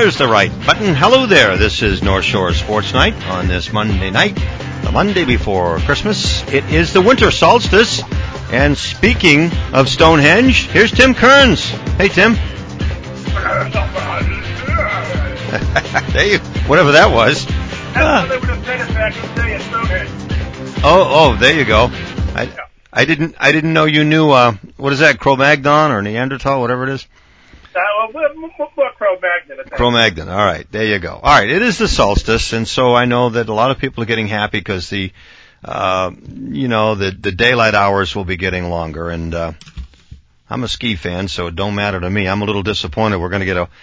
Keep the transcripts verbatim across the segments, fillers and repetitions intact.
there's the right button. Hello there. This is North Shore Sports Night on this Monday night, the Monday before Christmas. It is the winter solstice. And speaking of Stonehenge, here's Tim Kearns. Hey, Tim. There you, whatever that was. That's they would have said it back in the day at Stonehenge. Oh, oh, there you go. I, I didn't, I didn't know you knew. Uh, what is that? Cro-Magnon or Neanderthal, whatever it is. Uh, well, more, more Cro-Magnon. Cro-Magnon. All right, there you go. All right, it is the solstice, and so I know that a lot of people are getting happy because the, uh, you know, the the daylight hours will be getting longer. And uh, I'm a ski fan, so it don't matter to me. I'm a little disappointed. We're going to get a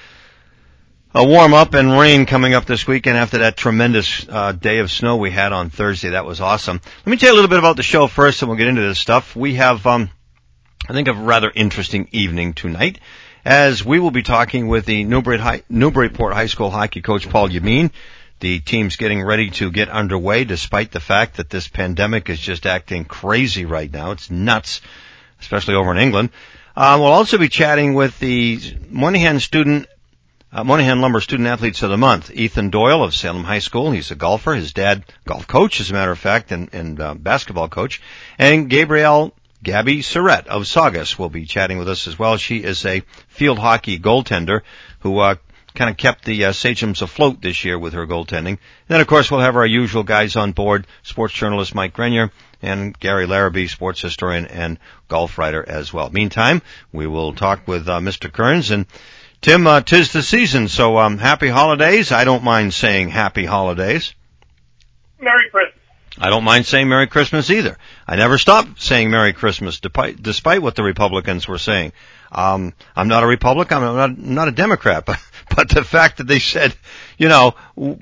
a warm up and rain coming up this weekend after that tremendous uh, day of snow we had on Thursday. That was awesome. Let me tell you a little bit about the show first, and we'll get into this stuff. We have, um, I think, a rather interesting evening tonight, as we will be talking with the Newbury High, Newburyport High School hockey coach, Paul Yameen. The team's getting ready to get underway, despite the fact that this pandemic is just acting crazy right now. It's nuts, especially over in England. Uh, we'll also be chatting with the Moynihan student, uh, Moynihan Lumber Student Athletes of the Month, Ethan Doyle of Salem High School. He's a golfer. His dad, golf coach, as a matter of fact, and, and uh, basketball coach. And Gabrielle Gabby Surratt of Saugus will be chatting with us as well. She is a field hockey goaltender who uh, kind of kept the uh, Sachems afloat this year with her goaltending. And then, of course, we'll have our usual guys on board, sports journalist Mike Grenier and Gary Larrabee, sports historian and golf writer as well. Meantime, we will talk with uh, Mister Kearns. And, Tim, uh, 'tis the season, so um, happy holidays. I don't mind saying happy holidays. Merry Christmas. I don't mind saying Merry Christmas either. I never stopped saying Merry Christmas, despite, despite what the Republicans were saying. Um, I'm not a Republican. I'm not, not a Democrat, but, but the fact that they said, you know,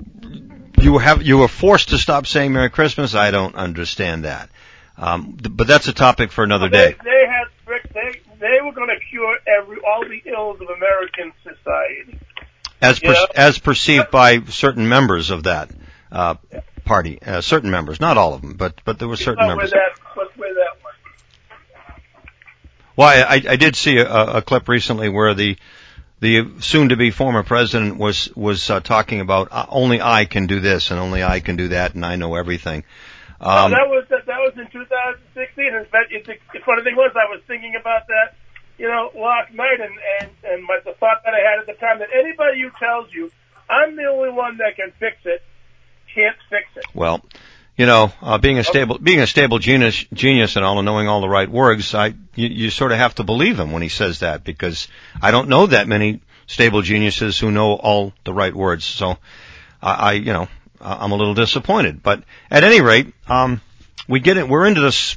you have, you were forced to stop saying Merry Christmas, I don't understand that. Um, but that's a topic for another well, they, day. They had, they, they were going to cure every, all the ills of American society. As, per, as perceived by certain members of that, uh, party, uh, certain members, not all of them, but, but there were certain Let's members. That, let's wear that one. Well, I, I did see a, a clip recently where the, the soon-to-be former president was, was, uh, talking about uh, only I can do this and only I can do that and I know everything. Um, no, that was, that, that was in two thousand sixteen. And it's, the funny thing was, I was thinking about that, you know, last night, and, and, and my, the thought that I had at the time, that anybody who tells you, I'm the only one that can fix it, can't fix it. Well, you know, uh, being a stable, being a stable genius, genius and all, and knowing all the right words, I, you, you sort of have to believe him when he says that, because I don't know that many stable geniuses who know all the right words. So, I, I you know, I'm a little disappointed. But at any rate, um, we get it. We're into this.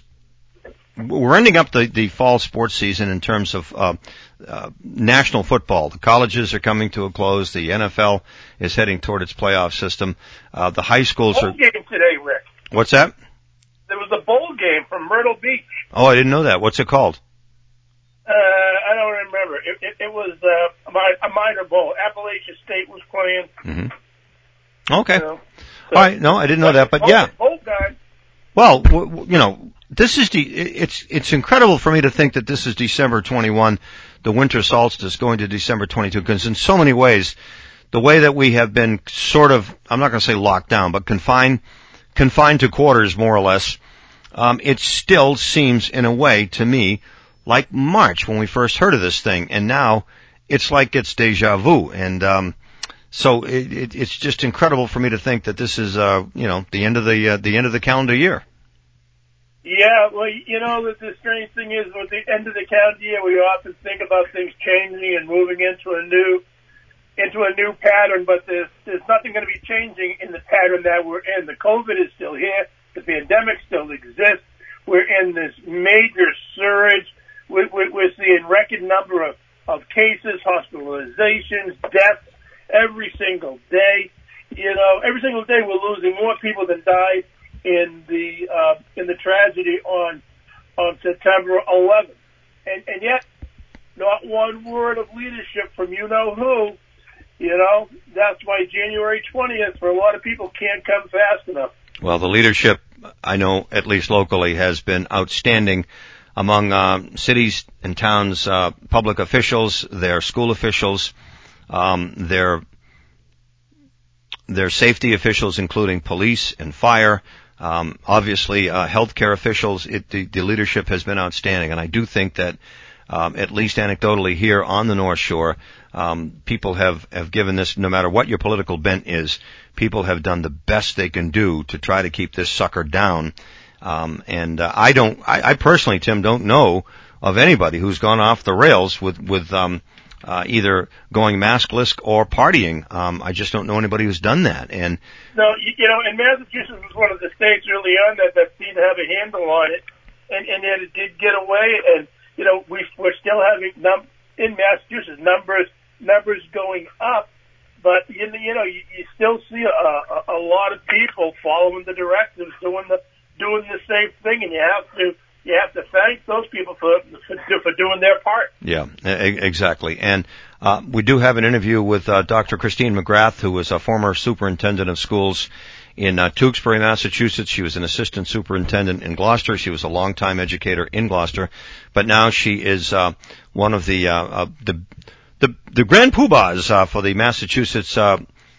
We're ending up the, the fall sports season in terms of uh, uh, national football. The colleges are coming to a close. The N F L is heading toward its playoff system. Uh, the high schools bowl are. Game today, Rick. What's that? There was a bowl game from Myrtle Beach. Oh, I didn't know that. What's it called? Uh, I don't remember. It, it, it was uh, a, mi- a minor bowl. Appalachian State was playing. Mm-hmm. Okay. You know, so, all right. No, I didn't know that, but bowl, yeah. Bowl time. Well, w- w- you know, this is the. It's it's incredible for me to think that this is December twenty-first, the winter solstice, going to December twenty-second, because in so many ways, the way that we have been sort of, I'm not going to say locked down, but confined, confined to quarters more or less, um, it still seems in a way to me like March when we first heard of this thing, and now it's like it's deja vu, and um, so it, it, it's just incredible for me to think that this is, uh, you know, the end of the uh, the end of the calendar year. Yeah, well, you know, the, the strange thing is, with the end of the calendar year, we often think about things changing and moving into a new, into a new pattern, but there's, there's nothing going to be changing in the pattern that we're in. The COVID is still here. The pandemic still exists. We're in this major surge. We're, we're seeing record number of, of cases, hospitalizations, deaths every single day. You know, every single day we're losing more people than died in the uh, in the tragedy on on September eleventh, and and yet not one word of leadership from you know who. You know, that's why January twentieth for a lot of people can't come fast enough. Well, the leadership, I know, at least locally, has been outstanding among uh, cities and towns, uh, public officials, their school officials, um, their there's safety officials, including police and fire. Um, obviously, uh, healthcare officials. It, the, the leadership has been outstanding, and I do think that, um, at least anecdotally here on the North Shore, um, people have have given this. No matter what your political bent is, people have done the best they can do to try to keep this sucker down. Um, and uh, I don't. I, I personally, Tim, don't know of anybody who's gone off the rails with with um, uh, either going maskless or partying. Um, I just don't know anybody who's done that. And no, you, you know, and Massachusetts was one of the states early on that, that seemed to have a handle on it, and, and yet it did get away. And you know, we we're still having num- in Massachusetts numbers numbers going up, but you know, you know, you, you still see a, a, a lot of people following the directives, doing the doing the same thing, and you have to. You have to thank those people for for, for doing their part. Yeah, exactly. And uh, we do have an interview with uh, Doctor Christine McGrath, who was a former superintendent of schools in uh, Tewksbury, Massachusetts. She was an assistant superintendent in Gloucester. She was a longtime educator in Gloucester, but now she is uh, one of the uh, uh, the the the grand poobahs uh, for the Massachusetts Uh,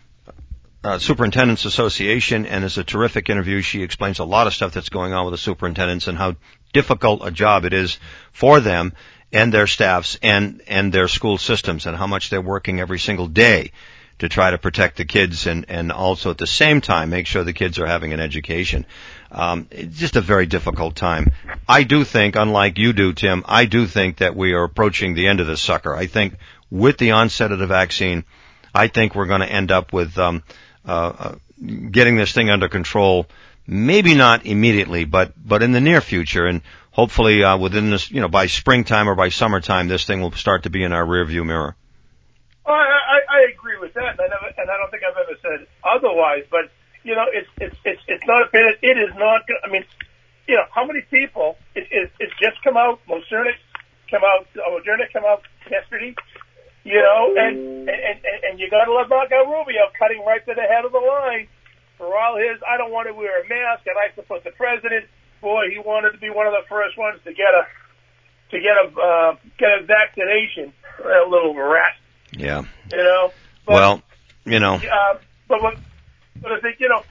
Uh, Superintendents Association, and is a terrific interview. She explains a lot of stuff that's going on with the superintendents and how difficult a job it is for them and their staffs and, and their school systems, and how much they're working every single day to try to protect the kids and, and also at the same time make sure the kids are having an education. Um, it's just a very difficult time. I do think, unlike you do, Tim, I do think that we are approaching the end of this sucker. I think with the onset of the vaccine, I think we're going to end up with um, Uh, uh, getting this thing under control, maybe not immediately, but, but in the near future, and hopefully, uh, within this, you know, by springtime or by summertime, this thing will start to be in our rearview mirror. Well, I, I, I agree with that, and I, never, and I don't think I've ever said otherwise, but, you know, it's, it's, it's, it's not, it, it is not, I mean, you know, how many people, it, it, it's just come out, Moderna come out, Moderna come out yesterday, you know, and, and, and, and you got to love Marco Rubio cutting right to the head of the line for all his, I don't want to wear a mask, and I support the president. Boy, he wanted to be one of the first ones to get a, to get a, uh, get a vaccination. That little rat. Yeah. You know? But, well, you know. Uh, but, what, but I think, you know,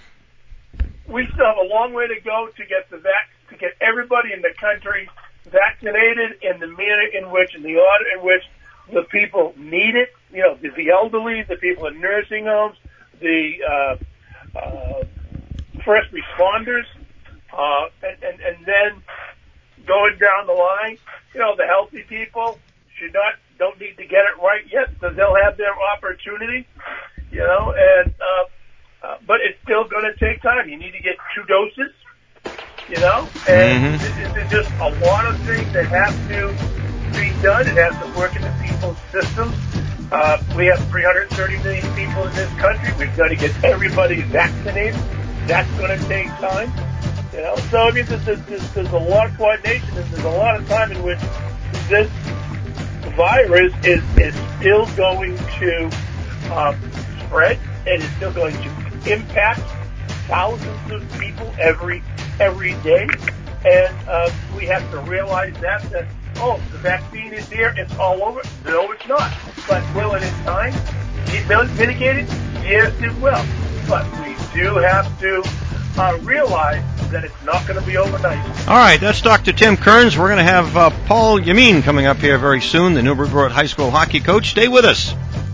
we still have a long way to go to get the vac, to get everybody in the country vaccinated in the manner in which, in the order in which, the people need it, you know, the, the elderly, the people in nursing homes, the uh, uh, first responders, uh, and, and, and then going down the line, you know, the healthy people should not, don't need to get it right yet, because they'll have their opportunity, you know, and, uh, uh, but it's still going to take time. You need to get two doses, you know, and mm-hmm. there's just a lot of things that have to be done. It has to work in the people's systems. Uh, we have three hundred thirty million people in this country. We've got to get everybody vaccinated. That's going to take time. You know, so I mean, there's, there's, there's a lot of coordination, and there's a lot of time in which this virus is is still going to uh, spread, and is still going to impact thousands of people every every day. And uh, we have to realize that that. Oh, the vaccine is here, it's all over. No, it's not. But will it in time mitigate it? Yes, it will. But we do have to uh, realize that it's not going to be overnight. All right, that's Doctor Tim Kearns. We're going to have uh, Paul Yameen coming up here very soon, the Newburgh Road High School hockey coach. Stay with us.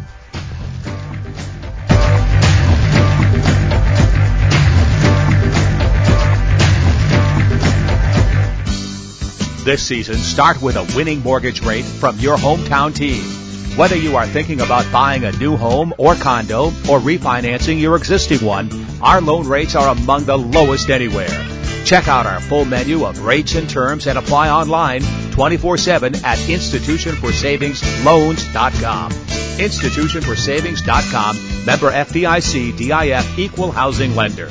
This season, start with a winning mortgage rate from your hometown team. Whether you are thinking about buying a new home or condo or refinancing your existing one, our loan rates are among the lowest anywhere. Check out our full menu of rates and terms and apply online twenty-four seven at institution for savings loans dot com. institution for savings dot com, member F D I C, D I F, equal housing lender.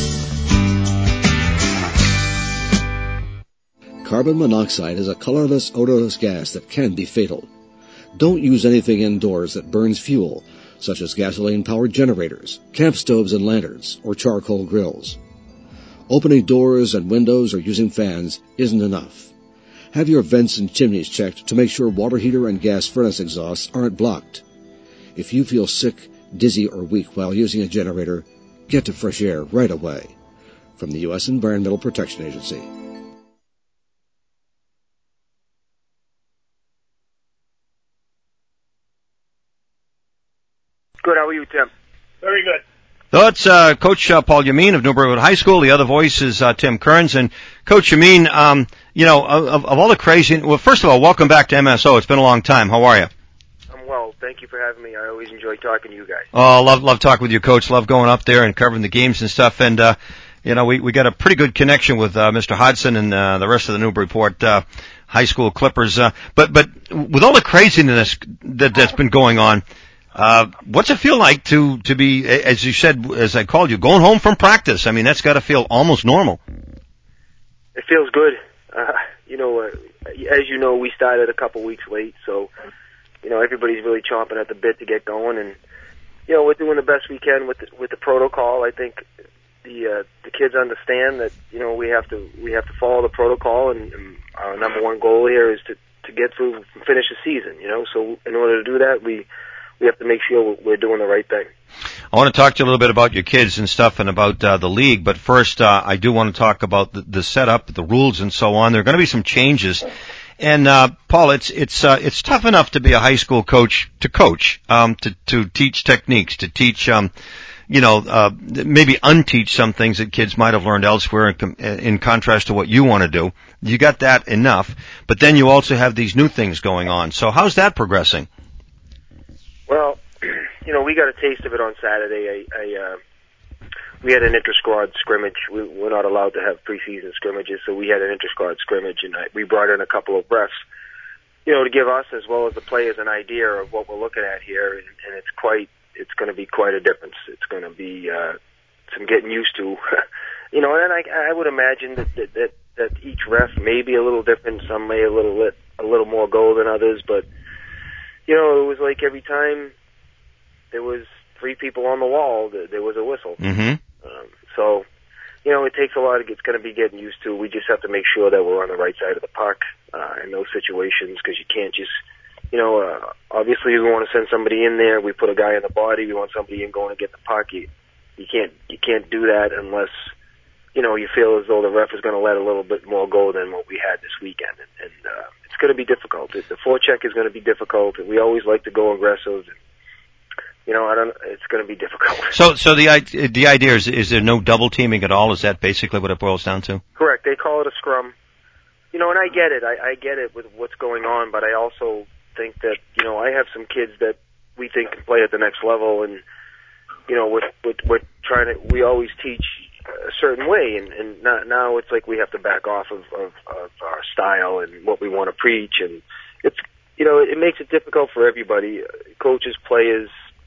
Carbon monoxide is a colorless, odorless gas that can be fatal. Don't use anything indoors that burns fuel, such as gasoline-powered generators, camp stoves and lanterns, or charcoal grills. Opening doors and windows or using fans isn't enough. Have your vents and chimneys checked to make sure water heater and gas furnace exhausts aren't blocked. If you feel sick, dizzy or weak while using a generator, get to fresh air right away. From the U S Environmental Protection Agency. Good. How are you, Tim? Very good. So it's uh, Coach uh, Paul Yameen of Newburywood High School. The other voice is uh, Tim Kearns. And Coach Yameen, um, you know, of, of all the crazy, well, first of all, welcome back to M S O. It's been a long time. How are you? I'm well. Thank you for having me. I always enjoy talking to you guys. Oh, love love talking with you, Coach. Love going up there and covering the games and stuff. And uh, you know, we we got a pretty good connection with uh, Mister Hodson and uh, the rest of the Newburyport uh, High School Clippers. Uh, but but with all the craziness that that's been going on. Uh, what's it feel like to, to be, as you said, as I called you, going home from practice? I mean, that's got to feel almost normal. It feels good. Uh, you know, uh, as you know, we started a couple weeks late, so, you know, everybody's really chomping at the bit to get going, and, you know, we're doing the best we can with the, with the protocol. I think the, uh, the kids understand that, you know, we have to, we have to follow the protocol, and, and our number one goal here is to, to get through and finish the season, you know, so in order to do that, we, We have to make sure we're doing the right thing. I want to talk to you a little bit about your kids and stuff and about uh, the league, but first uh, I do want to talk about the, the setup, the rules, and so on. There are going to be some changes. And uh, Paul, it's it's uh, it's tough enough to be a high school coach to coach, um, to to teach techniques, to teach, um, you know, uh, maybe unteach some things that kids might have learned elsewhere. In, com- in contrast to what you want to do, you got that enough, but then you also have these new things going on. So how's that progressing? Well, you know, we got a taste of it on Saturday. I, I uh, we had an inter-squad scrimmage. We, we're not allowed to have preseason scrimmages, so we had an inter-squad scrimmage, and I, we brought in a couple of refs, you know, to give us as well as the players an idea of what we're looking at here, and, and it's quite, it's going to be quite a difference. It's going to be uh, some getting used to, you know, and I, I would imagine that, that that that each ref may be a little different. Some may a little lit, a little more goal than others, but. You know, it was like every time there was three people on the wall, there was a whistle. Mm-hmm. Um, so, you know, it takes a lot. It's going to be getting used to. We just have to make sure that we're on the right side of the puck uh, in those situations, because you can't just, you know, uh, obviously we want to send somebody in there. We put a guy in the body. We want somebody in going to get the puck. You, you can't you can't do that unless, you know, you feel as though the ref is going to let a little bit more go than what we had this weekend. And, and uh, it's going to be difficult. The forecheck is going to be difficult. We always like to go aggressive. And, you know, I don't. It's going to be difficult. So, so the the idea is, is there no double teaming at all? Is that basically what it boils down to? Correct. They call it a scrum. You know, and I get it. I, I get it with what's going on, but I also think that, you know, I have some kids that we think can play at the next level, and, you know, we're, we're, we're trying to. We always teach a certain way, and, and not, now it's like we have to back off of, of, of our style and what we want to preach, and it's, you know, it makes it difficult for everybody, coaches, players.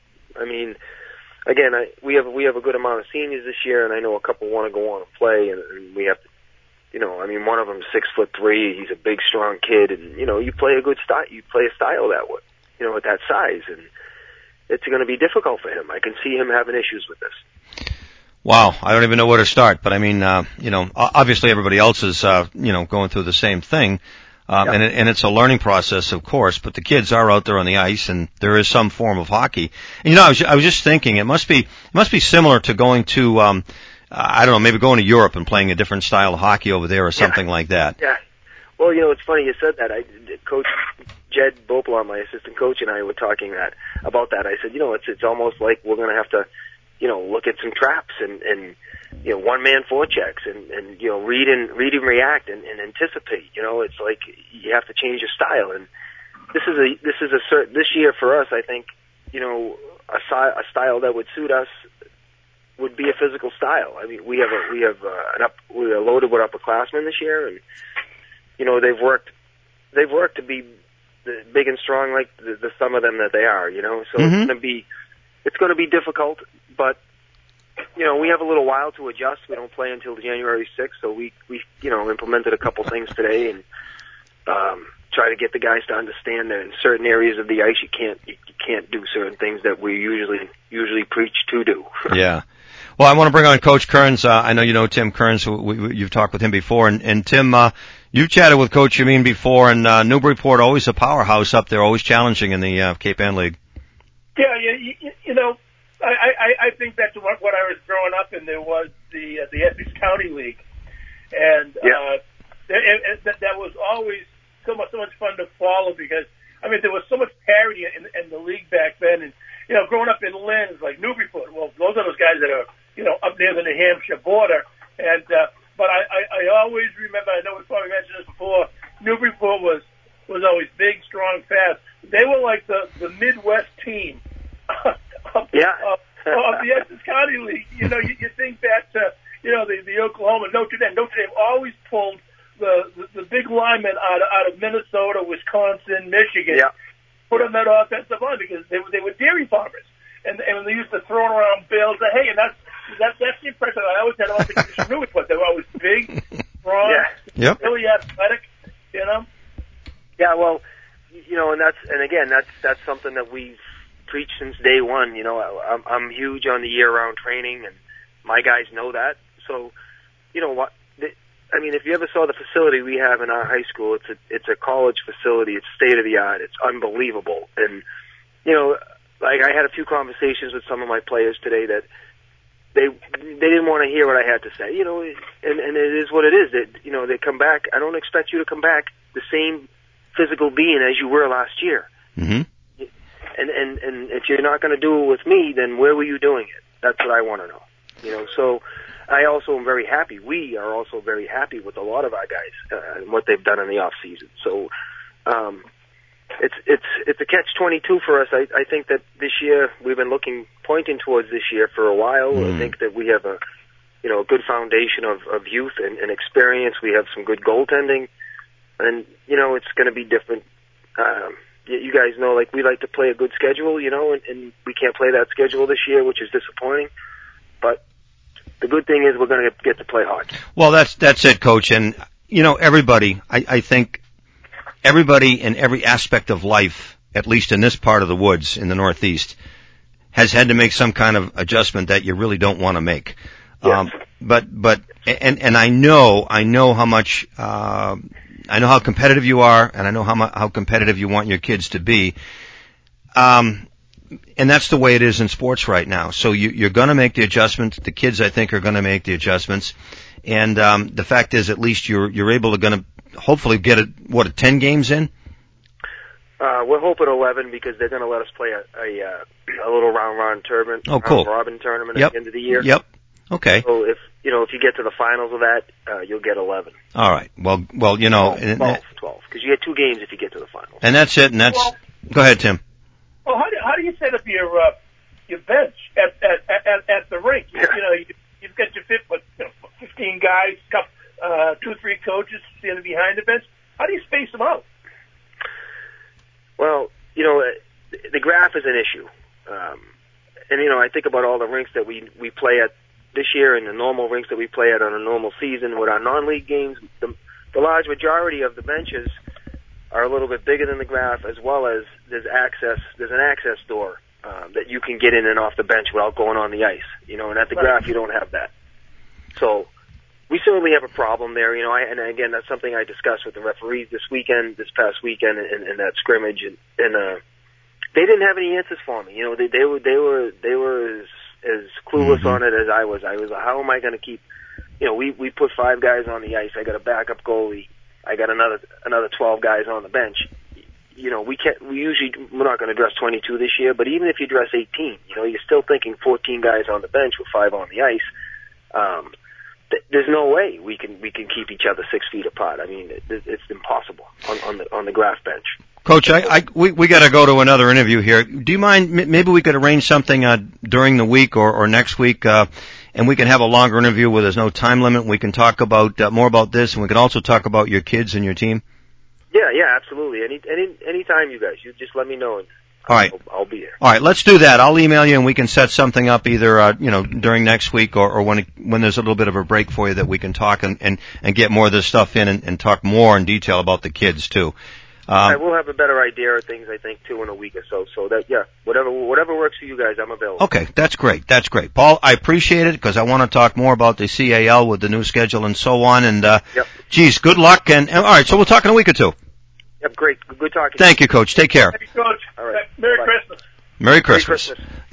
I mean, again, I, we have we have a good amount of seniors this year, and I know a couple want to go on and play, and, and we have to, you know, I mean, one of them is six foot three. He's a big, strong kid, and you know, you play a good style, you play a style that way, you know, at that size, and it's going to be difficult for him. I can see him having issues with this. Wow, I don't even know where to start, but I mean, uh, you know, obviously everybody else is, uh, you know, going through the same thing. Um, yeah. and, it, and it's a learning process, of course, but the kids are out there on the ice, and there is some form of hockey. And, you know, I was, I was just thinking, it must be, it must be similar to going to, um, I don't know, maybe going to Europe and playing a different style of hockey over there or something yeah. like that. Yeah. Well, you know, it's funny you said that. I, Coach Jed Bopelon, my assistant coach, and I were talking that about that. I said, you know, it's it's almost like we're going to have to, you know, look at some traps and, and you know, one-man forechecks and, and, you know, read and read and react and, and anticipate. You know, it's like you have to change your style. And this is a this is a cert, this year for us, I think, you know, a, a style that would suit us would be a physical style. I mean, we have a we have uh, an up we are loaded with upperclassmen this year, and you know, they've worked they've worked to be big and strong like the, the some of them that they are. You know, so mm-hmm. it's going to be it's going to be difficult, but. You know, we have a little while to adjust. We don't play until January sixth, so we, we you know, implemented a couple things today and um, try to get the guys to understand that in certain areas of the ice you can't you can't do certain things that we usually usually preach to do. Yeah. Well, I want to bring on Coach Kearns. Uh, I know you know Tim Kearns. We, we, you've talked with him before, and, and Tim, uh, you've chatted with Coach Yameen before, and uh, Newburyport always a powerhouse up there, always challenging in the uh, Cape Ann League. Yeah, you, you, you know. I, I, I think that's what, what I was growing up in. There was the uh, the Essex County League, and yeah. uh, it, it, that, that was always so much so much fun to follow because I mean there was so much parity in, in the league back then, and you know growing up in Lynn's like Newburyport, well those are those guys that are you know up near the New Hampshire border, and uh, but I, I, I always remember I know we probably mentioned this before. Newburyport was was always big, strong, fast. They were like the the Midwest team. Of, yeah. of, of the Essex County League. You know, you, you think back to, you know, the, the Oklahoma, Notre Dame. Notre Dame always pulled the, the, the big linemen out of, out of Minnesota, Wisconsin, Michigan, yeah. put them that offensive line because they were, they were dairy farmers. And, and they used to throw around bales. And, hey, and that's, that's, that's the impression I always had about the Christian Newburyport. They were always big, strong, yeah. Yep. really athletic, you know? Yeah, well, you know, and that's, and again, that's, that's something that we've preached since day one. You know, I'm, I'm huge on the year-round training, and my guys know that. So, you know what? I mean, if you ever saw the facility we have in our high school, it's a it's a college facility. It's state of the art. It's unbelievable. And you know, like I had a few conversations with some of my players today that they they didn't want to hear what I had to say. You know, and and it is what it is. That you know they come back. I don't expect you to come back the same physical being as you were last year. Mm-hmm. And, and, and if you're not going to do it with me, then where were you doing it? That's what I want to know. You know, so I also am very happy. We are also very happy with a lot of our guys uh, and what they've done in the off season. So, um, it's, it's, it's a catch twenty-two for us. I, I think that this year we've been looking, pointing towards this year for a while. Mm. I think that we have a, you know, a good foundation of, of youth and, and experience. We have some good goaltending and, you know, it's going to be different. Um, You guys know, like, we like to play a good schedule, you know, and, and we can't play that schedule this year, which is disappointing. But the good thing is we're going to get to play hard. Well, that's that's it, Coach. And, you know, everybody, I, I think everybody in every aspect of life, at least in this part of the woods in the Northeast, has had to make some kind of adjustment that you really don't want to make. Yes. Um, but, but, and, and I know, I know how much, uh, I know how competitive you are, and I know how mu- how competitive you want your kids to be. Um, and that's the way it is in sports right now. So you, you're going to make the adjustments. The kids, I think, are going to make the adjustments. And um, the fact is, at least you're you're able to going to hopefully get a what a ten games in. Uh, we're hoping eleven because they're going to let us play a a, uh, a little round robin tournament. Oh, cool. Round robin tournament Yep. at the end of the year. Yep. Okay. So if you know if you get to the finals of that, uh, you'll get eleven. All right. Well, well, you know, twelve, twelve, twelve, because you get two games if you get to the finals. And that's it. And that's. Well, go ahead, Tim. Well, how do how do you set up your uh, your bench at at at, at the rink? You, you know, you, you've got your fit, what, you know, fifteen guys, couple, uh, two three coaches standing behind the bench. How do you space them out? Well, you know, the graph is an issue, um, and you know, I think about all the rinks that we we play at this year and the normal rinks that we play at on a normal season. With our non-league games, the, the large majority of the benches are a little bit bigger than the graph, as well as there's access, there's an access door um, that you can get in and off the bench without going on the ice. You know, and at the graph you don't have that. So we certainly have a problem there. You know, I, and again, that's something I discussed with the referees this weekend, this past weekend, in, in that scrimmage, and, and uh, they didn't have any answers for me. You know, they they were they were they were as as clueless mm-hmm. on it as I was. I was like, how am I going to keep? You know, we we put five guys on the ice. I got a backup goalie. I got another another twelve guys on the bench. You know, we can't. We usually we're not going to dress twenty-two this year, but even if you dress eighteen, you know, you're still thinking fourteen guys on the bench with five on the ice. Um, th- there's no way we can we can keep each other six feet apart. I mean, it, it's impossible on, on the on the graph bench. Coach, I, I we we got to go to another interview here. Do you mind? Maybe we could arrange something uh, during the week or, or next week, uh, and we can have a longer interview where there's no time limit. We can talk about uh, more about this, and we can also talk about your kids and your team. Yeah, yeah, absolutely. Any any any time, you guys, you just let me know, and all right, I'll, I'll be there. All right, let's do that. I'll email you, and we can set something up either uh, you know during next week or, or when it, when there's a little bit of a break for you that we can talk and and, and get more of this stuff in and, and talk more in detail about the kids too. Um, I will have a better idea of things, I think, too, in a week or so. So that, yeah, whatever whatever works for you guys, I'm available. Okay, that's great. That's great. Paul, I appreciate it because I want to talk more about the C A L with the new schedule and so on. And, uh, yep. geez, good luck. And, and all right, so we'll talk in a week or two. Yep, great. Good talking. Thank you, Coach. Take care. Thank you, Coach. All right. Merry Bye. Christmas. Merry Christmas. Merry Christmas.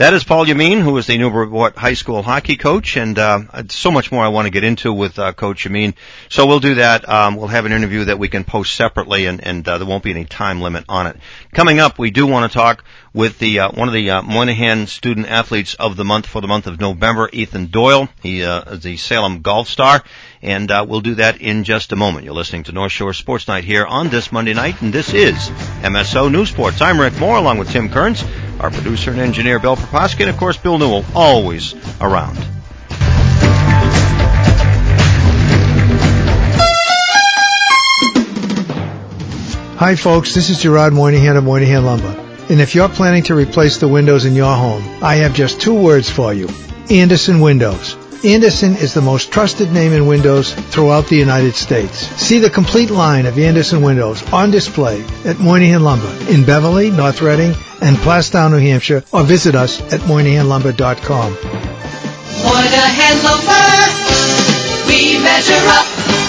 That is Paul Yameen, who is the Newburyport High School hockey coach, and uh, so much more I want to get into with uh, Coach Yameen. So we'll do that. Um, we'll have an interview that we can post separately, and, and uh, there won't be any time limit on it. Coming up, we do want to talk with the uh, one of the uh, Moynihan Student Athletes of the Month for the month of November, Ethan Doyle. He uh, is the Salem Golf Star, and uh, we'll do that in just a moment. You're listening to North Shore Sports Night here on this Monday night, and this is M S O News Sports. I'm Rick Moore, along with Tim Kearns, our producer and engineer, Bill Proposki, and, of course, Bill Newell, always around. Hi, folks. This is Gerard Moynihan of Moynihan Lumber. And if you're planning to replace the windows in your home, I have just two words for you. Andersen Windows. Andersen is the most trusted name in windows throughout the United States. See the complete line of Andersen windows on display at Moynihan Lumber in Beverly, North Reading, and Plastown, New Hampshire, or visit us at moynihan lumber dot com. Moynihan Lumber, we measure up.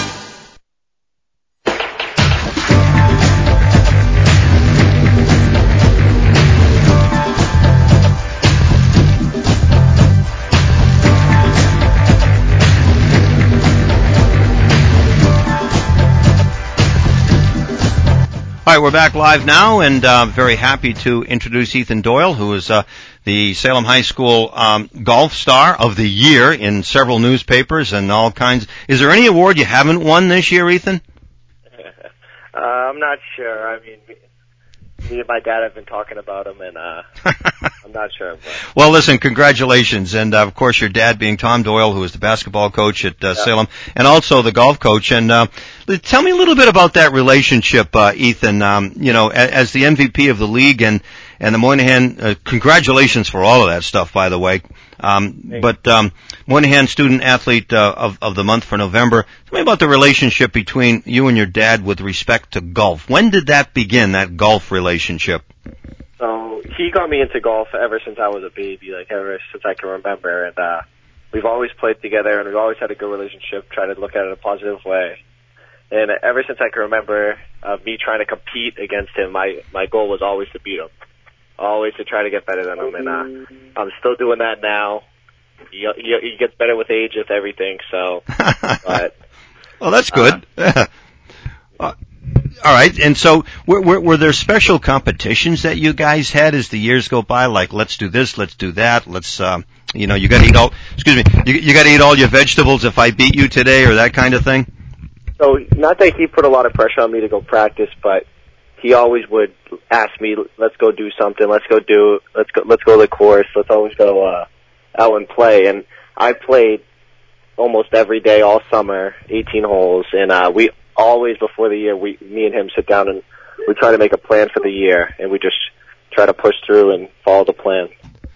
All right, we're back live now, and uh, very happy to introduce Ethan Doyle, who is uh, the Salem High School um, Golf Star of the Year in several newspapers and all kinds. Is there any award you haven't won this year, Ethan? uh, I'm not sure. I mean, me and my dad have been talking about him, and uh, I'm not sure. But. Well, listen, congratulations, and uh, of course your dad being Tom Doyle, who is the basketball coach at uh, yeah. Salem, and also the golf coach. And uh, tell me a little bit about that relationship, uh, Ethan. Um, you know, as, as the M V P of the league and and the Moynihan. Uh, congratulations for all of that stuff, by the way. Um, but um, Moynihan Student Athlete uh, of of the Month for November. Tell me about the relationship between you and your dad with respect to golf. When did that begin? That golf relationship? So he got me into golf ever since I was a baby, like ever since I can remember, and uh, we've always played together, and we've always had a good relationship. Try to look at it in a positive way. And ever since I can remember, uh, me trying to compete against him, my my goal was always to beat him, always to try to get better than him. And uh, I'm still doing that now. He, he, he gets better with age, with everything. So, but well, that's good. Uh, uh, all right. And so, were, were, were there special competitions that you guys had as the years go by? Like, let's do this, let's do that, let's, um, you know, you got to eat all. Excuse me, you, you got to eat all your vegetables if I beat you today, or that kind of thing. So, not that he put a lot of pressure on me to go practice, but he always would ask me, "Let's go do something. Let's go do. Let's go. Let's go to the course. Let's always go uh, out and play." And I played almost every day all summer, eighteen holes, and uh, we always before the year, we, me and him, sit down and we try to make a plan for the year, and we just try to push through and follow the plan.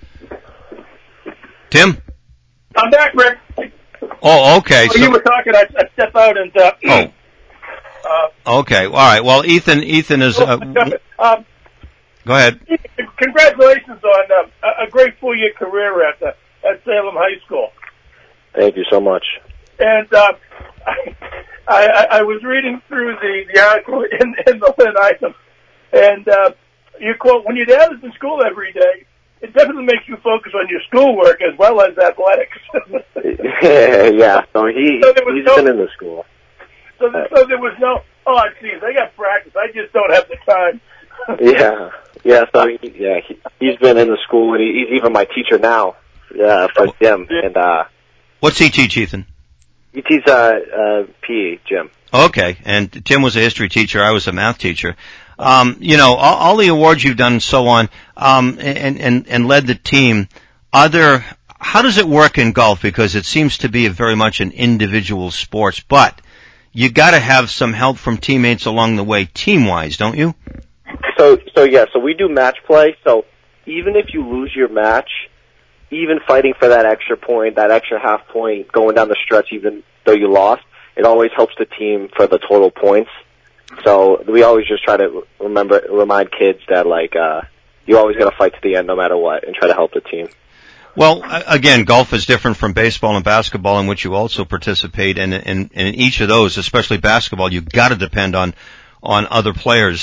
Tim, I'm back, Rick. Oh, okay. Oh, so you were talking. I, I step out and. Uh, oh. Uh, okay. All right. Well, Ethan. Ethan is. Uh, um, go ahead. Congratulations on uh, a great four-year career at uh, at Salem High School. Thank you so much. And uh, I, I, I was reading through the, the article in, in the Lynn item, and uh, you quote, "When your dad is in school every day, it definitely makes you focus on your schoolwork as well as athletics." yeah, so he, so there was he's no, been in the school. So there, so there was no, oh, geez, I got practice. I just don't have the time. yeah, yeah, so he, yeah, he, he's been in the school, and he, he's even my teacher now uh, for gym. And, uh, what's he teach, Ethan? He teaches uh, uh, P E, gym. Okay, and Tim was a history teacher. I was a math teacher. Um, you know, all, all the awards you've done and so on, um, and, and, and led the team, are there, how does it work in golf? Because it seems to be a very much an individual sport, but you gotta have some help from teammates along the way, team-wise, don't you? So, so yeah, so we do match play, so even if you lose your match, even fighting for that extra point, that extra half point, going down the stretch even though you lost, it always helps the team for the total points. So we always just try to remember, remind kids that, like, uh, you always got to fight to the end no matter what and try to help the team. Well, again, golf is different from baseball and basketball, in which you also participate, and in, in each of those, especially basketball, you've got to depend on on other players.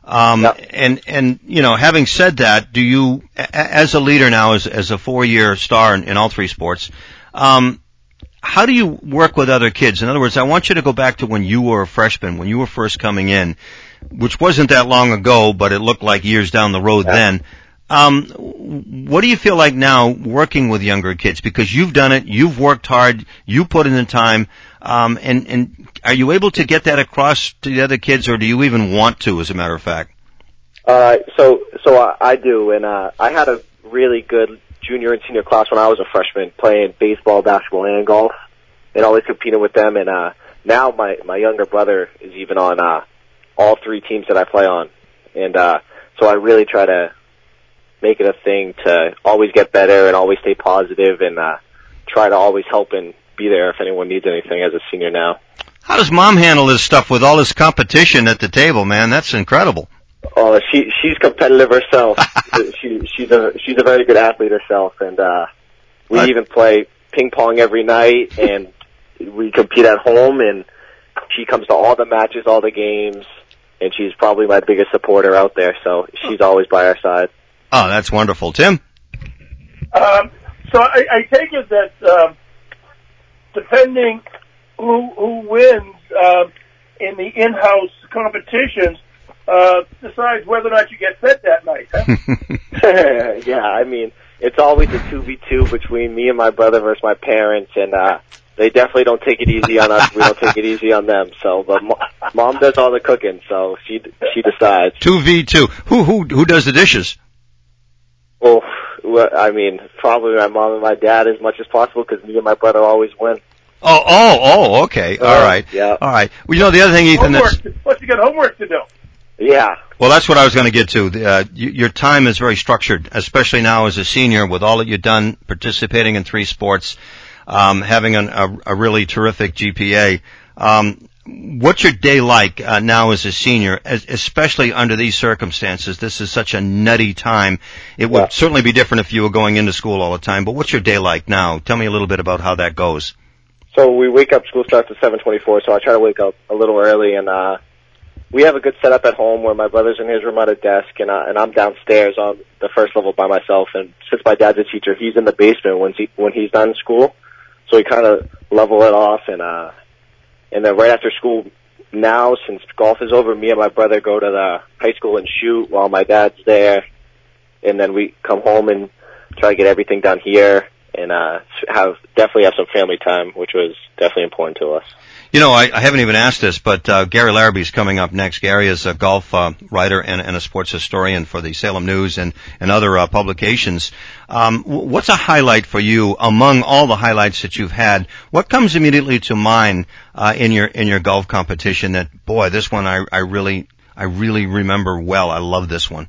Um, Yep. and, and, you know, having said that, do you, a- as a leader now, as, as a four-year star in, in all three sports, um, how do you work with other kids? In other words, I want you to go back to when you were a freshman, when you were first coming in, which wasn't that long ago, but it looked like years down the road Yeah. then. Um, what do you feel like now working with younger kids? Because you've done it, you've worked hard, you put in the time, um, and, and are you able to get that across to the other kids, or do you even want to, as a matter of fact? Uh, so, so I, I do, and, uh, I had a really good junior and senior class when I was a freshman, playing baseball, basketball, and golf, and always competing with them, and, uh, now my, my younger brother is even on, uh, all three teams that I play on, and, uh, so I really try to make it a thing to always get better and always stay positive and, uh, try to always help and be there if anyone needs anything as a senior now. How does Mom handle this stuff with all this competition at the table, man? That's incredible. Oh, she she's competitive herself. she she's a she's a very good athlete herself, and uh, we What? even play ping pong every night, and we compete at home. And she comes to all the matches, all the games, and she's probably my biggest supporter out there. So she's always by our side. Oh, that's wonderful. Tim? Um, so I, I take it that um, depending who who wins um, in the in-house competitions uh, decides whether or not you get fed that night. Huh? Yeah, I mean, it's always a two v two between me and my brother versus my parents, and uh, they definitely don't take it easy on us. We don't take it easy on them. So, but mo- Mom does all the cooking, so she she decides. Two v two. Who, who, who does the dishes? Well, well, I mean, probably my mom and my dad as much as possible because me and my brother always win. Oh, oh, oh, okay. All Uh, right. yeah. All right. Well, you know, the other thing, Ethan, that's, Homework. Plus, you got homework to do. Yeah. well, that's what I was going to get to. The, Uh, y- your time is very structured, especially now as a senior with all that you've done, participating in three sports, um, having an, a, a really terrific G P A. Um, what's your day like uh, now as a senior, as, especially under these circumstances? This is such a nutty time. It would Yeah. certainly be different if you were going into school all the time, but what's your day like now? Tell me a little bit about how that goes. So we wake up, school starts at seven twenty-four, so I try to wake up a little early, and uh we have a good setup at home where my brother's in his room at a desk, and, uh, and I'm downstairs on the first level by myself, and since my dad's a teacher, he's in the basement when, he, when he's done school, so we kind of level it off, and uh and then right after school, now, since golf is over, me and my brother go to the high school and shoot while my dad's there, and then we come home and try to get everything done here, and uh have definitely have some family time, which was definitely important to us. You know, I, I haven't even asked this, but uh, Gary Larrabee's coming up next. Gary is a golf uh, writer and, and a sports historian for the Salem News and, and other uh, publications. Um, w- what's a highlight for you among all the highlights that you've had? What comes immediately to mind uh, in your in your golf competition that, boy, this one I, I really I really remember well. I love this one.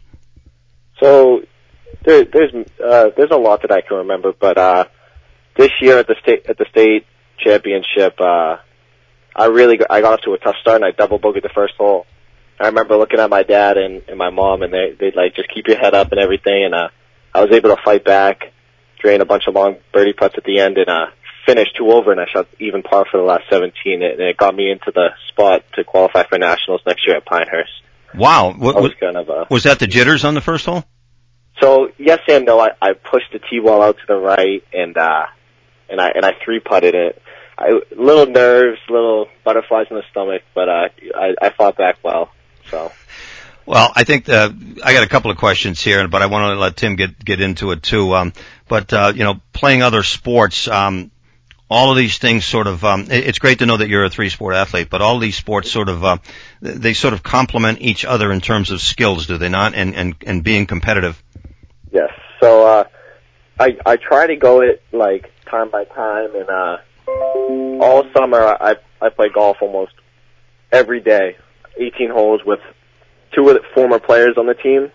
So there, there's uh, there's a lot that I can remember, but uh, this year at the state at the state championship, uh, I really got, I got off to a tough start, and I double bogeyed the first hole. I remember looking at my dad and, and my mom, and they they'd like just keep your head up and everything, and uh, I was able to fight back, drain a bunch of long birdie putts at the end, and uh, finished two over, and I shot even par for the last seventeen, and it got me into the spot to qualify for nationals next year at Pinehurst. Wow. What, That was what, kind of a was that the jitters on the first hole? So yes and no. I, I pushed the tee ball out to the right, and uh, and I and I three putted it. I little nerves, little butterflies in the stomach, but uh, I, I fought back well. So. Well, I think uh, I got a couple of questions here, but I want to let Tim get get into it too. Um, but uh, you know, playing other sports, um, all of these things sort of. Um, it, it's great to know that you're a three-sport athlete, but all of these sports sort of uh, they sort of complement each other in terms of skills, do they not? And and and being competitive. Yes. So uh, I I try to go it like time by time, and uh, all summer I I play golf almost every day, eighteen holes with two of the former players on the team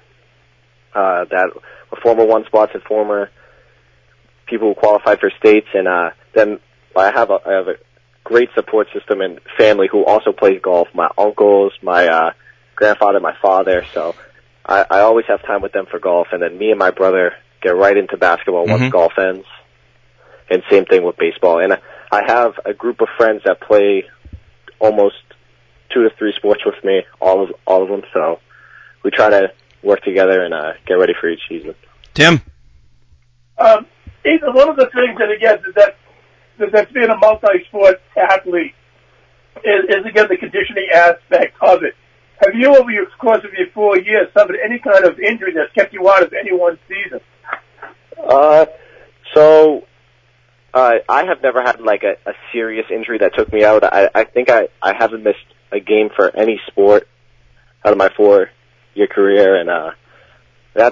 uh, that were former one spots and former people who qualified for states, and uh, then I have a I have a great support system and family who also plays golf. My uncles, my uh, grandfather, my father. So I, I always have time with them for golf, and then me and my brother get right into basketball Mm-hmm. once golf ends. And same thing with baseball. And I have a group of friends that play almost two to three sports with me, all of all of them. So we try to work together and uh, get ready for each season. Tim? Um, Ethan, one of the things that, again, that, that that's being a multi-sport athlete is, is, again, the conditioning aspect of it. Have you, over the course of your four years, suffered any kind of injury that's kept you out of any one season? Uh, so, uh, I have never had, like, a, a serious injury that took me out. I, I think I, I haven't missed a game for any sport out of my four-year career, and uh, that's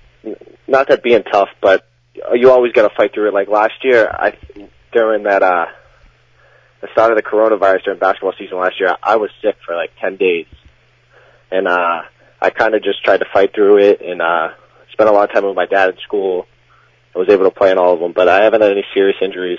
not that being tough, but you always got to fight through it. Like last year, I during that uh, the start of the coronavirus during basketball season last year, I was sick for like ten days, and uh, I kind of just tried to fight through it and uh, spent a lot of time with my dad at school. I was able to play in all of them, but I haven't had any serious injuries.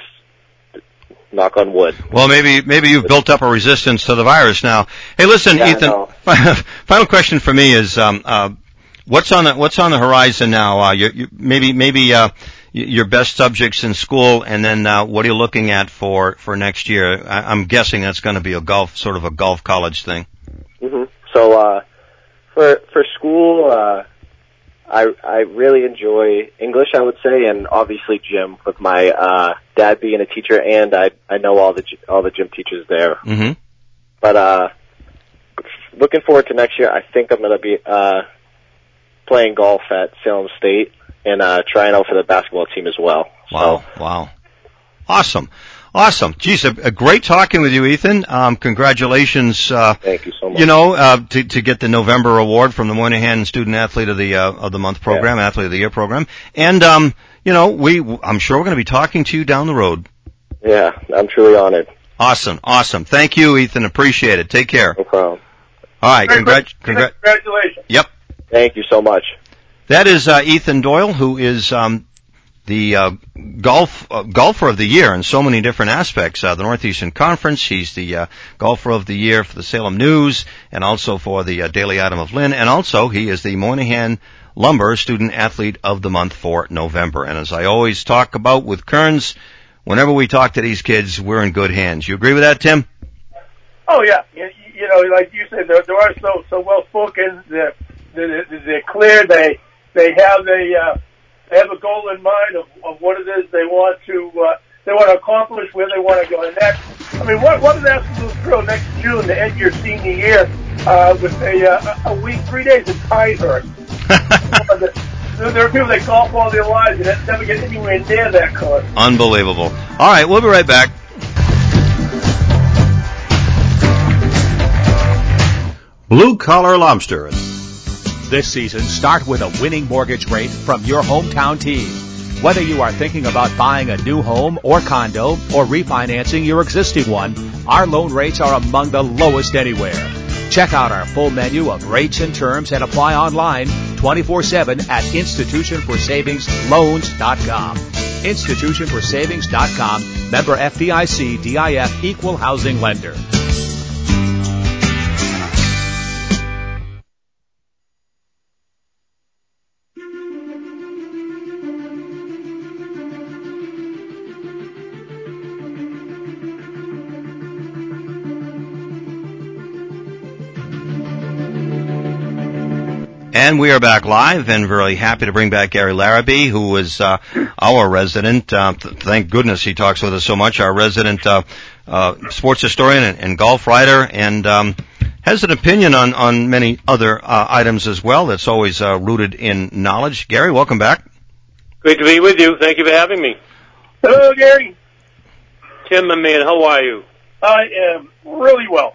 Knock on wood. Well, maybe maybe you've built up a resistance to the virus now. Hey, listen, yeah, Ethan. Final question for me is, um, uh, what's on the what's on the horizon now? Uh, you, you, maybe maybe uh, your best subjects in school, and then uh, what are you looking at for for next year? I, I'm guessing that's going to be a golf sort of a golf college thing. Mm-hmm. So uh, for for school. Uh, I I really enjoy English, I would say, and obviously gym with my uh dad being a teacher, and I I know all the all the gym teachers there. Mm-hmm. But uh looking forward to next year, I think I'm going to be uh playing golf at Salem State and uh trying out for the basketball team as well. Wow, so, wow. Awesome. Awesome. Geez, a, a great talking with you, Ethan. Um, congratulations. Uh, Thank you so much. You know, uh, to, to get the November award from the Moynihan Student Athlete of the uh, of the Month program, yeah. Athlete of the Year program, and um, you know, we I'm sure we're going to be talking to you down the road. Yeah, I'm truly honored. Awesome, awesome. Thank you, Ethan. Appreciate it. Take care. No problem. All right, congrat- congrat- congratulations. Yep. Thank you so much. That is uh, Ethan Doyle, who is um, the uh, golf uh, golfer of the year in so many different aspects. Uh, the Northeastern Conference, he's the uh, golfer of the year for the Salem News, and also for the uh, Daily Item of Lynn, and also he is the Moynihan Lumber Student Athlete of the Month for November. And as I always talk about with Kearns, whenever we talk to these kids, we're in good hands. You agree with that, Tim? Oh yeah, you, you know, like you said, they are so so well spoken. They're, they're they're clear. They they have a uh, They have a goal in mind of, of what it is they want to uh, they want to accomplish, where they want to go. And next, I mean, what what an absolute thrill next June to end your senior year uh, with a uh, a week, three days in Pinehurst. there, there are people that golf all their lives and never get anywhere near that course. Unbelievable. All right, we'll be right back. Blue Collar Lobster. This season, start with a winning mortgage rate from your hometown team. Whether you are thinking about buying a new home or condo or refinancing your existing one, our loan rates are among the lowest anywhere. Check out our full menu of rates and terms and apply online twenty-four seven at institution for savings loans dot com. institution for savings dot com, member F D I C, D I F, equal housing lender. And we are back live, and very happy to bring back Gary Larrabee, who is uh, our resident. Uh, th- thank goodness he talks with us so much. Our resident uh, uh, sports historian and, and golf writer, and um, has an opinion on on many other uh, items as well. That's always uh, rooted in knowledge. Gary, welcome back. Great to be with you. Thank you for having me. Hello, Gary. Tim, my man, how are you? I am really well.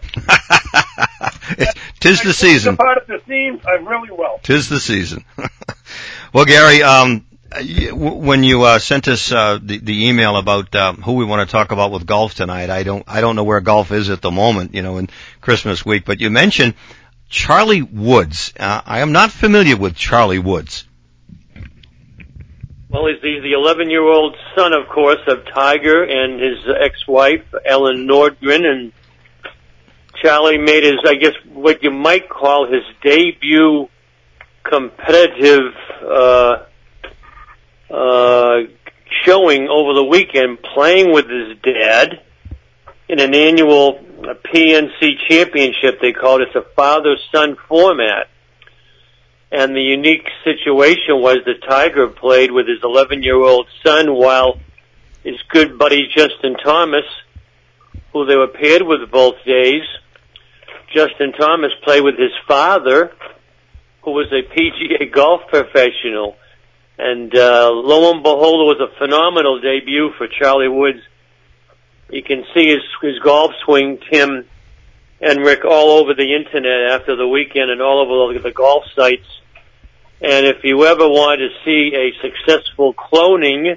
Tis the season. Part of the theme, I'm really well. Tis the season. Well, Gary, um, when you uh, sent us uh, the, the email about uh, who we want to talk about with golf tonight, I don't, I don't know where golf is at the moment, you know, in Christmas week. But you mentioned Charlie Woods. Uh, I am not familiar with Charlie Woods. Well, he's the, the eleven-year-old son, of course, of Tiger and his ex-wife, Ellen Nordgren, and Charlie made his, I guess, what you might call his debut competitive uh, uh, showing over the weekend, playing with his dad in an annual P N C championship. They called it a father-son format. And the unique situation was that Tiger played with his eleven-year-old son while his good buddy Justin Thomas, who they were paired with both days, Justin Thomas played with his father, who was a P G A golf professional. And uh, lo and behold, it was a phenomenal debut for Charlie Woods. You can see his, his golf swing, Tim and Rick, all over the internet after the weekend and all over the golf sites. And if you ever want to see a successful cloning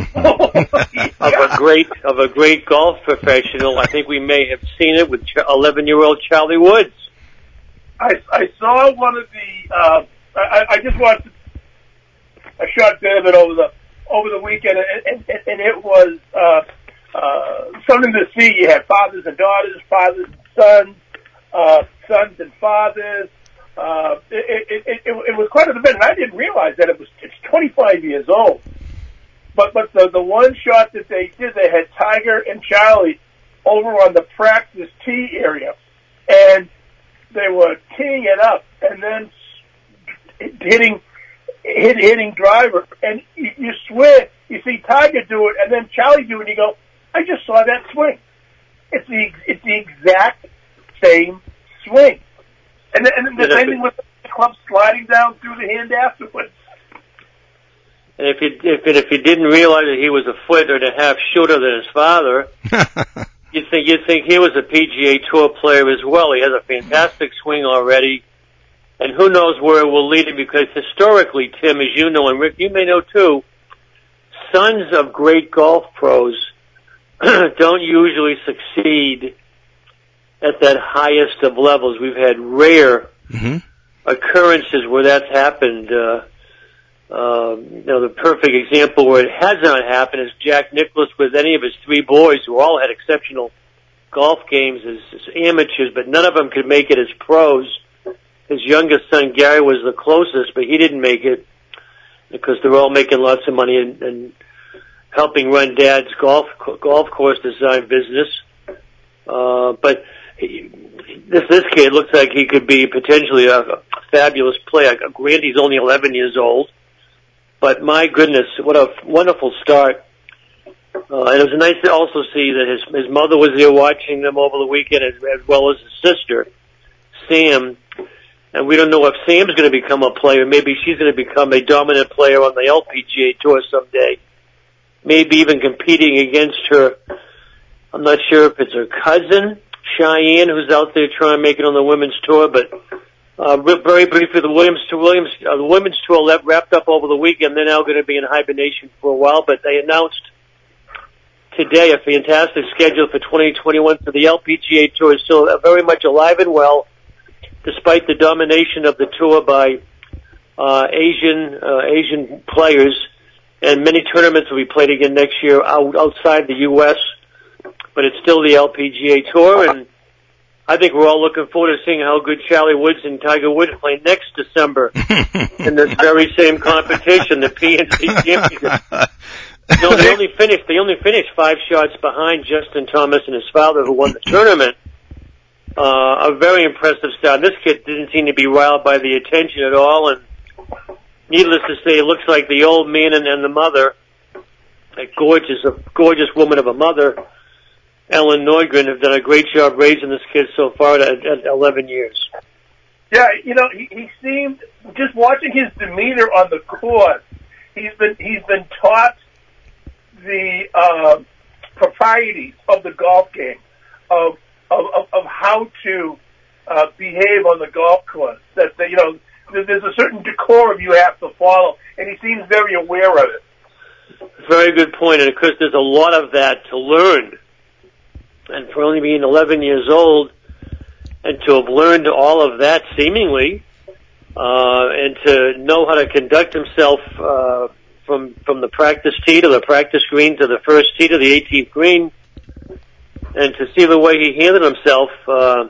of a great of a great golf professional, I think we may have seen it with eleven-year-old Charlie Woods. I, I saw one of the. Uh, I, I just watched a short bit of it over the over the weekend, and, and, and it was uh, uh, something to see. You had fathers and daughters, fathers and sons, uh, sons and fathers. Uh, it, it, it, it, it was quite an event, and I didn't realize that it was. It's twenty-five years old. But but the the one shot that they did, they had Tiger and Charlie over on the practice tee area, and they were teeing it up and then hitting hit, hitting driver, and you, you swear you see Tiger do it, and then Charlie do it, and you go, I just saw that swing. It's the it's the exact same swing, and then, and then the same thing with the club sliding down through the hand afterwards. And if you if if you didn't realize that he was a foot and a half shorter than his father, you'd think you'd think he was a P G A Tour player as well. He has a fantastic swing already, and who knows where it will lead him? Because historically, Tim, as you know, and Rick, you may know too, sons of great golf pros don't usually succeed at that highest of levels. We've had rare mm-hmm. occurrences where that's happened. Uh, Uh, you know, the perfect example where it has not happened is Jack Nicklaus with any of his three boys, who all had exceptional golf games as, as amateurs, but none of them could make it as pros. His youngest son, Gary, was the closest, but he didn't make it because they're all making lots of money and, and helping run Dad's golf golf course design business. Uh, but he, this this kid looks like he could be potentially a, a fabulous player. Granted, he's only eleven years old. But my goodness, what a wonderful start. Uh, and it was nice to also see that his his mother was there watching them over the weekend, as, as well as his sister, Sam. And we don't know if Sam's going to become a player. Maybe she's going to become a dominant player on the L P G A Tour someday. Maybe even competing against her. I'm not sure if it's her cousin, Cheyenne, who's out there trying to make it on the women's tour, but Uh, very briefly, the Williams Tour, Williams, uh, the women's tour wrapped up over the weekend. They're now going to be in hibernation for a while, but they announced today a fantastic schedule for twenty twenty-one for the L P G A Tour. Is still very much alive and well, despite the domination of the tour by uh, Asian uh, Asian players, and many tournaments will be played again next year out, outside the U S. But it's still the L P G A Tour, and I think we're all looking forward to seeing how good Charlie Woods and Tiger Woods play next December in this very same competition, the P N C Championship. No, they only finished. They only finished five shots behind Justin Thomas and his father, who won the tournament. Uh, a very impressive start. This kid didn't seem to be riled by the attention at all, and needless to say, it looks like the old man and, and the mother, a gorgeous, a gorgeous woman of a mother, Ellen Nordgren, have done a great job raising this kid so far at, at eleven years. Yeah, you know, he, he seemed, just watching his demeanor on the course, he's been he's been taught the uh, proprieties of the golf game, of of, of, of how to uh, behave on the golf course. That, that you know, there's a certain decorum you have to follow, and he seems very aware of it. Very good point, and of course, there's a lot of that to learn. And for only being eleven years old, and to have learned all of that seemingly, uh, and to know how to conduct himself uh, from from the practice tee to the practice green to the first tee to the eighteenth green, and to see the way he handled himself, uh,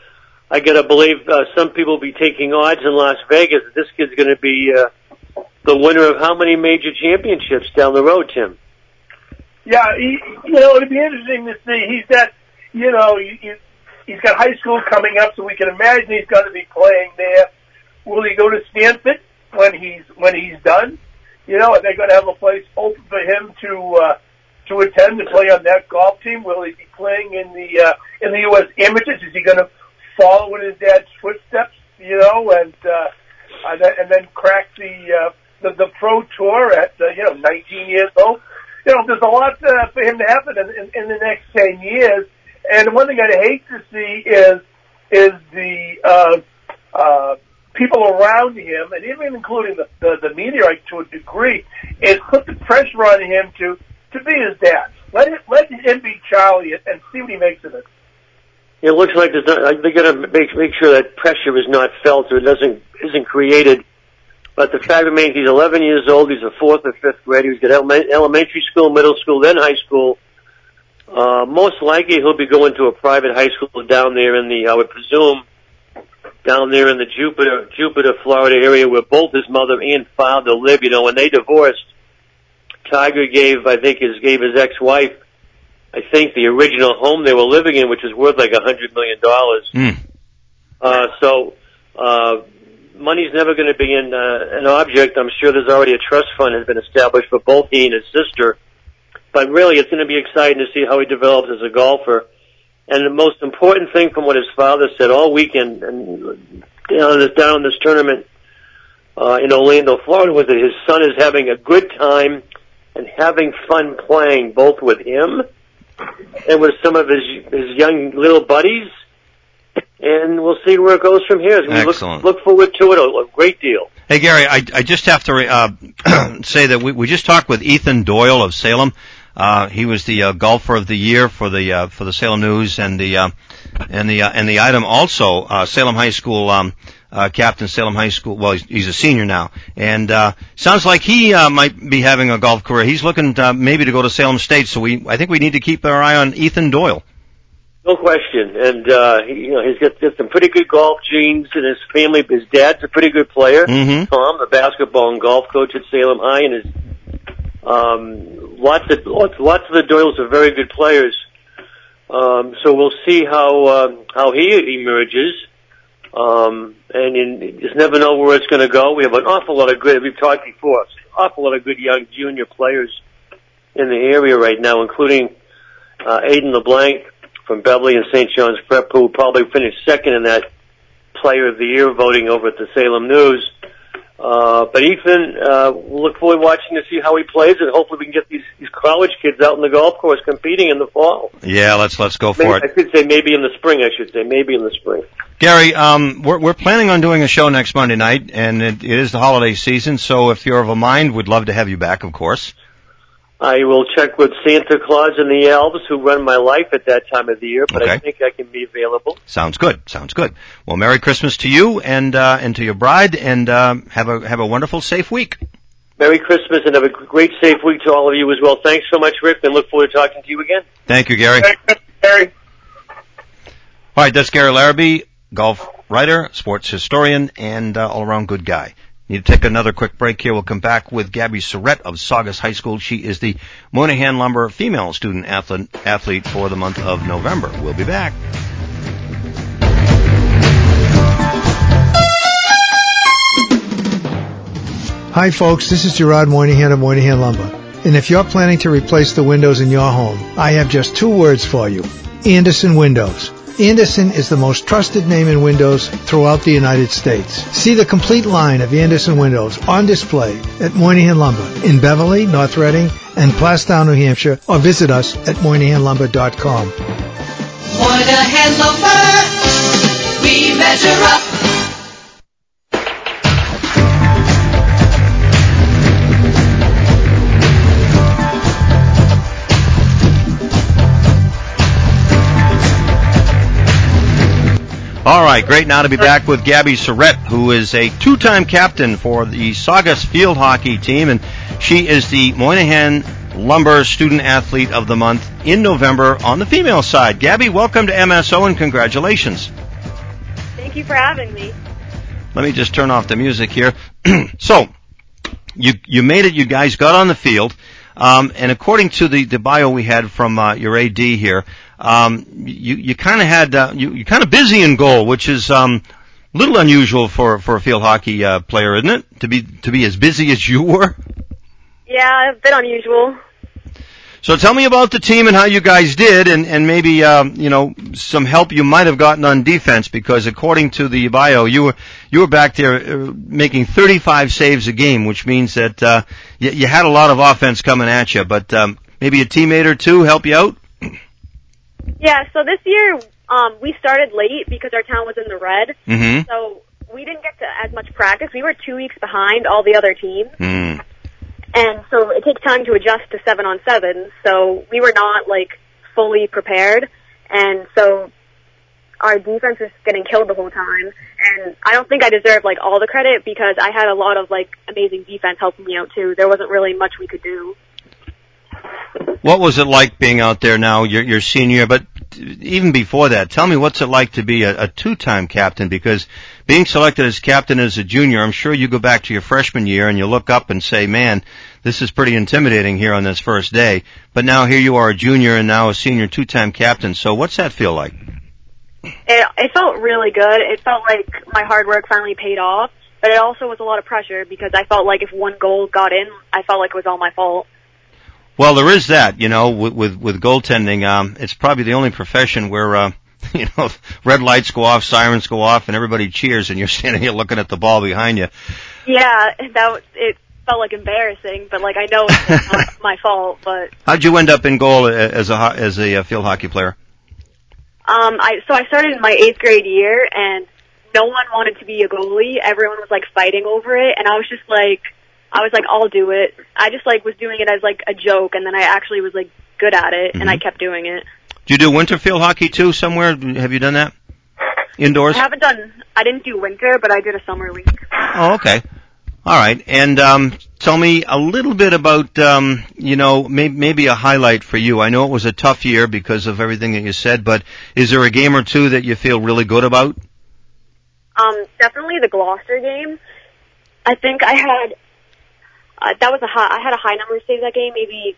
I got to believe uh, some people will be taking odds in Las Vegas that this kid's going to be uh, the winner of how many major championships down the road, Tim? Yeah, he, you know, it'd be interesting to see. He's got, you know, he, he's got high school coming up, so we can imagine he's going to be playing there. will he go to Stanford when he's when he's done? You know, are they going to have a place open for him to uh, to attend and play on that golf team? Will he be playing in the uh, in the U S amateurs? Is he going to follow in his dad's footsteps? You know, and uh, and, then, and then crack the, uh, the the pro tour at uh, you know nineteen years old. You know, there's a lot uh, for him to happen in, in, in the next ten years. And one thing I'd hate to see is is the uh, uh, people around him, and even including the, the, the media like, to a degree, is put the pressure on him to, to be his dad. Let him, let him be Charlie and, and see what he makes of it. It looks like there's not, they're going to make, make sure that pressure is not felt or it doesn't, isn't created. But the fact remains he's eleven years old, he's a fourth or fifth grader, he's got elementary school, middle school, then high school. Uh, most likely he'll be going to a private high school down there in the, I would presume, down there in the Jupiter, Jupiter, Florida area where both his mother and father live. You know, when they divorced, Tiger gave, I think, his, gave his ex-wife, I think, the original home they were living in, which was worth like a hundred million dollars. Mm. Uh, so, uh, money's never going to be in, uh, an object. I'm sure there's already a trust fund has been established for both he and his sister. But really, it's going to be exciting to see how he develops as a golfer. And the most important thing from what his father said all weekend, and down this, down this tournament uh, in Orlando, Florida, was that his son is having a good time and having fun playing, both with him and with some of his his young little buddies. And we'll see where it goes from here. We Excellent. Look, look forward to it a, a great deal. Hey, Gary, I, I just have to uh, say that we, we just talked with Ethan Doyle of Salem. Uh, he was the uh, golfer of the year for the uh, for the Salem News, and the uh, and the uh, and the item also uh, Salem High School um, uh, captain, Salem High School. Well, he's, he's a senior now, and uh, sounds like he uh, might be having a golf career. He's looking to, uh, maybe to go to Salem State. So we, I think we need to keep our eye on Ethan Doyle. No question, and uh, he, you know he's got, got some pretty good golf genes in his family. His dad's a pretty good player, mm-hmm. Tom, the basketball and golf coach at Salem High, and his um, lots of lots, lots of the Doyles are very good players. Um, so we'll see how uh, how he emerges, um, and in, you just never know where it's going to go. We have an awful lot of good. We've talked before, an awful lot of good young junior players in the area right now, including uh, Aiden LeBlanc from Beverly and Saint John's Prep, who probably finished second in that Player of the Year voting over at the Salem News. Uh, but Ethan, uh, we'll look forward to watching to see how he plays, and hopefully we can get these, these college kids out in the golf course competing in the fall. Yeah, let's let's go for maybe, it. I should say maybe in the spring, I should say. Maybe in the spring. Gary, um, we're, we're planning on doing a show next Monday night, and it, it is the holiday season, so if you're of a mind, we'd love to have you back, of course. I will check with Santa Claus and the elves who run my life at that time of the year, but okay. I think I can be available. Sounds good. Sounds good. Well, Merry Christmas to you and uh, and to your bride, and uh, have a have a wonderful, safe week. Merry Christmas and have a great, safe week to all of you as well. Thanks so much, Rick, and look forward to talking to you again. Thank you, Gary. Thanks, Gary. All right, that's Gary Larrabee, golf writer, sports historian, and uh, all-around good guy. Need to take another quick break here. We'll come back with Gabby Surrett of Saugus High School. She is the Moynihan Lumber female student athlete, athlete for the month of November. We'll be back. Hi folks, this is Gerard Moynihan of Moynihan Lumber. And if you're planning to replace the windows in your home, I have just two words for you. Andersen Windows. Andersen is the most trusted name in windows throughout the United States. See the complete line of Andersen windows on display at Moynihan Lumber in Beverly, North Reading, and Plastown, New Hampshire, or visit us at moynihan lumber dot com. Moynihan Lumber, we measure up. All right, great now to be back with Gabby Surrett, who is a two-time captain for the Saugus field hockey team, and she is the Moynihan Lumber Student Athlete of the Month in November on the female side. Gabby, welcome to M S O and congratulations. Thank you for having me. Let me just turn off the music here. So, you you made it. You guys got on the field, um, and according to the, the bio we had from uh, your A D here, Um, you, you kind of had, uh, you, you're kind of busy in goal, which is, um, little unusual for for a field hockey uh, player, isn't it? To be to be as busy as you were. Yeah, a bit unusual. So tell me about the team and how you guys did, and and maybe um, you know some help you might have gotten on defense, because according to the bio, you were you were back there uh, making thirty-five saves a game, which means that uh, you, you had a lot of offense coming at you. But um, maybe a teammate or two help you out. Yeah. So this year um, we started late because our town was in the red. Mm-hmm. So we didn't get to as much practice. We were two weeks behind all the other teams. Mm. And so it takes time to adjust to seven on seven. So we were not like fully prepared. And so our defense was getting killed the whole time. And I don't think I deserve like all the credit because I had a lot of like amazing defense helping me out too. There wasn't really much we could do. What was it like being out there now? You're, you're senior, but even before that, tell me what's it like to be a, a two-time captain, because being selected as captain as a junior, I'm sure you go back to your freshman year and you look up and say, man, this is pretty intimidating here on this first day. But now here you are a junior and now a senior two-time captain. So what's that feel like? It, it felt really good. It felt like my hard work finally paid off, but it also was a lot of pressure because I felt like if one goal got in, I felt like it was all my fault. Well, there is that, you know, with with, with goaltending. Um, it's probably the only profession where, uh, you know, red lights go off, sirens go off, and everybody cheers, and you're standing here looking at the ball behind you. Yeah, that was, it felt like embarrassing, but like I know it's not my fault. But how'd you end up in goal as a as a field hockey player? Um, I so I started in my eighth grade year, and no one wanted to be a goalie. Everyone was like fighting over it, and I was just like. I was like, I'll do it. I just like was doing it as like a joke, and then I actually was like good at it, mm-hmm. and I kept doing it. Do you do winter field hockey too somewhere? Have you done that? Indoors? I haven't done, I didn't do winter, but I did a summer league. Oh, okay. All right. And, um, tell me a little bit about, um, you know, maybe, maybe a highlight for you. I know it was a tough year because of everything that you said, but is there a game or two that you feel really good about? Um, definitely the Gloucester game. I think I had, Uh, that was a high, I had a high number of saves that game, maybe,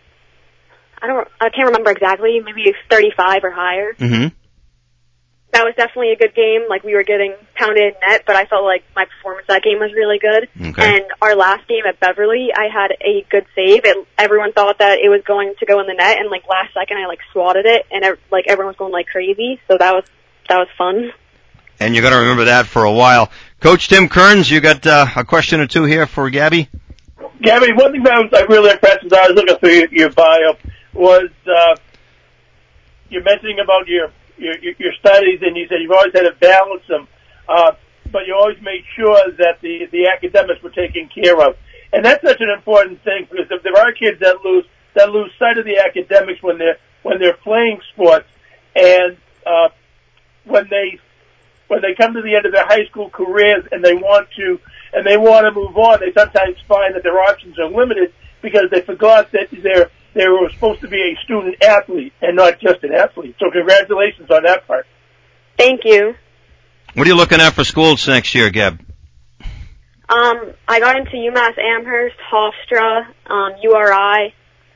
I don't, I can't remember exactly, maybe thirty-five or higher. Mm-hmm. That was definitely a good game, like we were getting pounded in net, but I felt like my performance that game was really good. Okay. And our last game at Beverly, I had a good save. It, everyone thought that it was going to go in the net, and like last second I like swatted it, and it, like everyone was going like crazy, so that was, that was fun. And you're gonna remember that for a while. Coach Tim Kearns, you got, uh, a question or two here for Gabby? Gabby, one thing that was like, really impressed as I was looking through your, your bio was uh, you're mentioning about your, your your studies, and you said you've always had to balance them, uh, but you always made sure that the the academics were taken care of, and that's such an important thing because if there are kids that lose that lose sight of the academics when they're when they're playing sports, and uh, when they when they come to the end of their high school careers and they want to. And they want to move on, they sometimes find that their options are limited because they forgot that they're, they were supposed to be a student athlete and not just an athlete. So congratulations on that part. Thank you. What are you looking at for schools next year, Gab? Um, I got into UMass Amherst, Hofstra, um, U R I.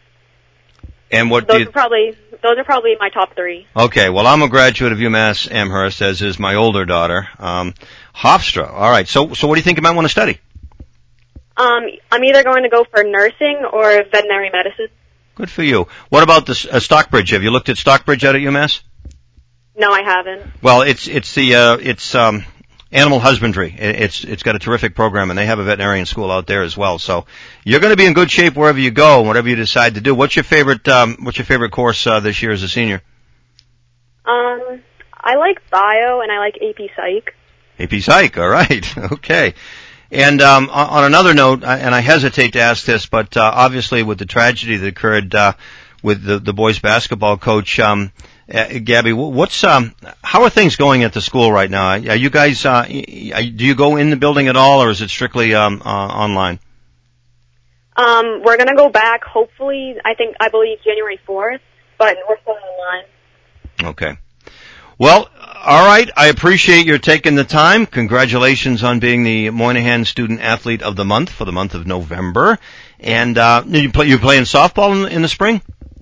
And what those do you... are probably those are probably my top three. Okay, well I'm a graduate of UMass Amherst, as is my older daughter. Um, Hofstra. All right. So, so what do you think you might want to study? Um, I'm either going to go for nursing or veterinary medicine. Good for you. What about the uh, Stockbridge? Have you looked at Stockbridge out at UMass? No, I haven't. Well, it's it's the uh, it's um, animal husbandry. It's it's got a terrific program, and they have a veterinarian school out there as well. So you're going to be in good shape wherever you go, whatever you decide to do. What's your favorite um, What's your favorite course uh, this year as a senior? Um, I like bio and I like A P Psych. A P Psych, all right, okay. And um, on another note, and I hesitate to ask this, but uh, obviously with the tragedy that occurred uh, with the, the boys' basketball coach, um, uh, Gabby, what's um, how are things going at the school right now? Are you guys uh, do you go in the building at all, or is it strictly um, uh, online? Um, we're gonna go back. Hopefully, I think I believe January fourth, but we're still online. Okay. Well, all right. I appreciate your taking the time. Congratulations on being the Moynihan Student Athlete of the Month for the month of November. And uh, you play you playing softball in, in the spring?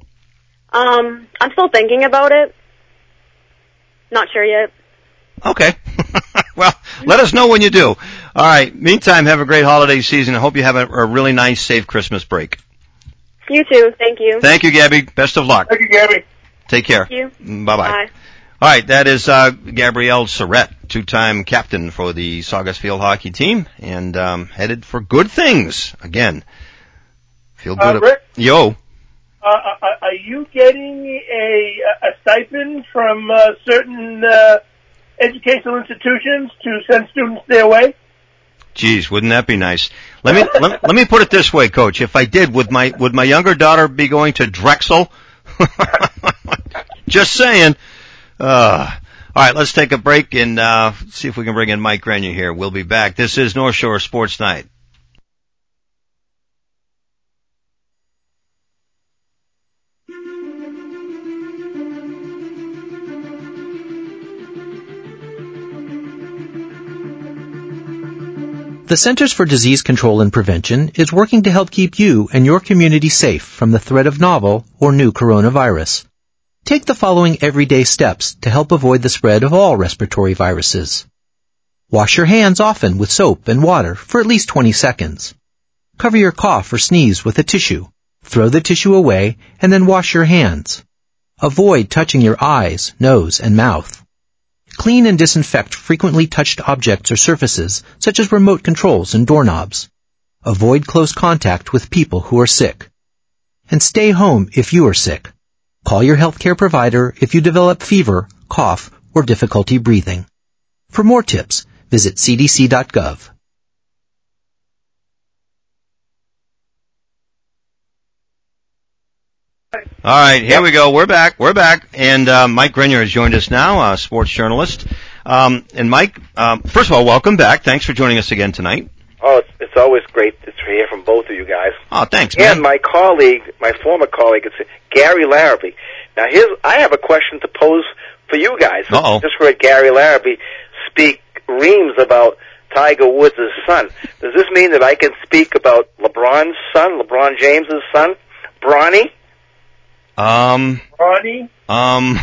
Um, I'm still thinking about it. Not sure yet. Okay. Well, Let us know when you do. All right. Meantime, have a great holiday season. I hope you have a, a really nice, safe Christmas break. You too. Thank you. Thank you, Gabby. Best of luck. Thank you, Gabby. Take care. Thank you. Bye-bye. Bye. All right, that is uh, Gabrielle Surrett, two-time captain for the Saugus Field hockey team, and um, headed for good things again. Feel good. Uh, Rick? Yo. Uh, are you getting a, a stipend from uh, certain uh, educational institutions to send students their way? Geez, wouldn't that be nice? Let me let, let me put it this way, Coach. If I did, would my would my younger daughter be going to Drexel? Just saying. Uh, all right, let's take a break and uh, see if we can bring in Mike Grenier here. We'll be back. This is North Shore Sports Night. The Centers for Disease Control and Prevention is working to help keep you and your community safe from the threat of novel or new coronavirus. Take the following everyday steps to help avoid the spread of all respiratory viruses. Wash your hands often with soap and water for at least twenty seconds. Cover your cough or sneeze with a tissue. Throw the tissue away and then wash your hands. Avoid touching your eyes, nose, and mouth. Clean and disinfect frequently touched objects or surfaces, such as remote controls and doorknobs. Avoid close contact with people who are sick. And stay home if you are sick. Call your healthcare provider if you develop fever, cough, or difficulty breathing. For more tips, visit c d c dot gov. All right, here we go. We're back. We're back. And uh, Mike Grenier has joined us now, a sports journalist. Um, and Mike, um, first of all, welcome back. Thanks for joining us again tonight. Oh, it's, it's always great to hear from both of you guys. Oh, thanks, man. And my colleague, my former colleague, it's Gary Larrabee. Now, here's, I have a question to pose for you guys. Uh-oh. Just heard Gary Larrabee speak reams about Tiger Woods' son. Does this mean that I can speak about LeBron's son, LeBron James' son, Bronny? Um. Bronny? Um.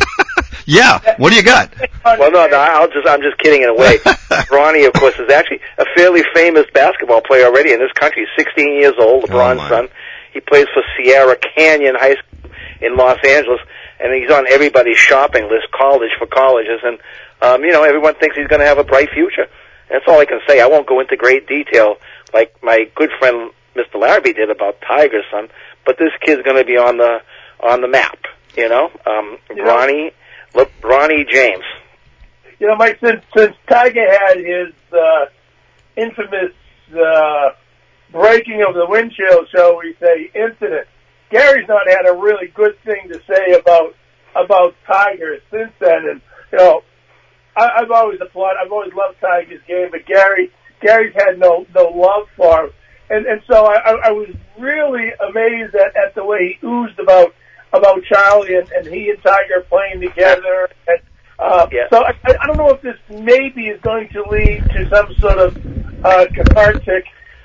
Yeah. What do you got? Well, no, no, I'll just, I'm just kidding in a way. Bronny, of course, is actually a fairly famous basketball player already in this country. He's sixteen years old, LeBron's oh son. He plays for Sierra Canyon High School in Los Angeles, and he's on everybody's shopping list, college for colleges, and, um, you know, everyone thinks he's going to have a bright future. That's all I can say. I won't go into great detail like my good friend Mister Larrabee did about Tiger's son, but this kid's going to be on the on the map, you know. Um, you Bronny, look, Bronny James. You know, Mike, since, since Tiger had his uh, infamous uh, breaking of the windshield, shall we say, incident, Gary's not had a really good thing to say about about Tiger since then. And you know, I, I've always applauded, I've always loved Tiger's game, but Gary, Gary's had no no love for him. And and so I, I, I was really amazed at, at the way he oozed about about Charlie and, and he and Tiger playing together. And uh, yeah. so I, I don't know if this maybe is going to lead to some sort of uh, cathartic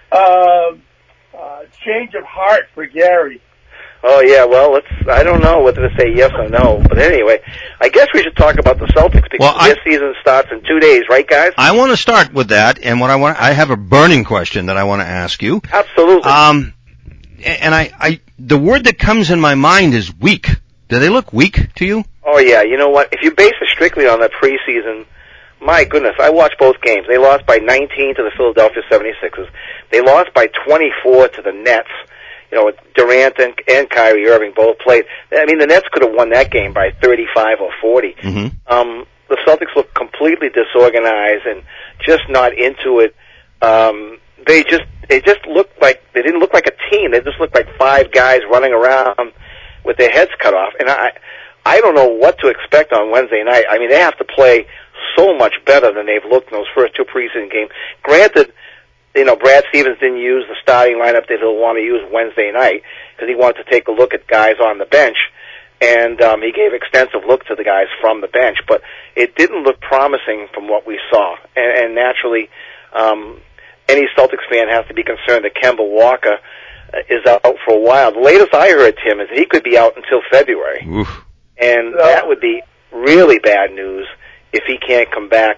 uh, uh, change of heart for Gary. Oh yeah, well, let's. I don't know whether to say yes or no, but anyway, I guess we should talk about the Celtics because well, I, their season starts in two days, right, guys? I want to start with that, and what I want, I have a burning question that I want to ask you. Absolutely. Um, and I, I, the word that comes in my mind is weak. Do they look weak to you? Oh yeah, you know what? If you base it strictly on the preseason, my goodness, I watched both games. They lost by nineteen to the Philadelphia seventy-sixers. They lost by twenty-four to the Nets. You know, Durant and, and Kyrie Irving both played. I mean, the Nets could have won that game by thirty-five or forty. Mm-hmm. Um, the Celtics looked completely disorganized and just not into it. Um, they just, they just looked like, they didn't look like a team. They just looked like five guys running around with their heads cut off. And I, I don't know what to expect on Wednesday night. I mean, they have to play so much better than they've looked in those first two preseason games. Granted, you know, Brad Stevens didn't use the starting lineup that he'll want to use Wednesday night because he wanted to take a look at guys on the bench, and um, he gave extensive look to the guys from the bench. But it didn't look promising from what we saw, and, and naturally, um, any Celtics fan has to be concerned that Kemba Walker uh, is out for a while. The latest I heard, Tim, is that he could be out until February, Oof. and that would be really bad news if he can't come back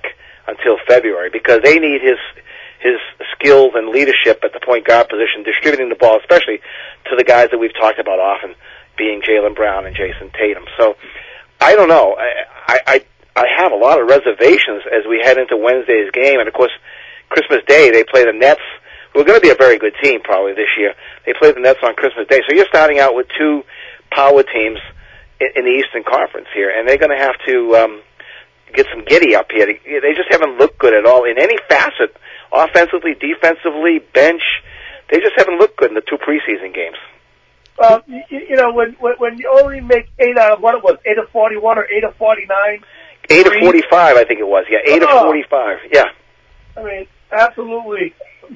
until February, because they need his his skills and leadership at the point guard position, distributing the ball, especially to the guys that we've talked about often, being Jaylen Brown and Jason Tatum. So I don't know. I, I I have a lot of reservations as we head into Wednesday's game, and of course, Christmas Day they play the Nets, who are going to be a very good team probably this year. They play the Nets on Christmas Day, so you're starting out with two power teams in, in the Eastern Conference here, and they're going to have to um, get some giddy up here. They just haven't looked good at all in any facet, offensively, defensively, bench. They just haven't looked good in the two preseason games. Well, you, you know, when, when when you only make eight out of what it was, eight of forty-one or eight of forty-nine. Eight of forty-five, I think it was. Yeah, eight oh. of forty-five. Yeah. I mean, absolutely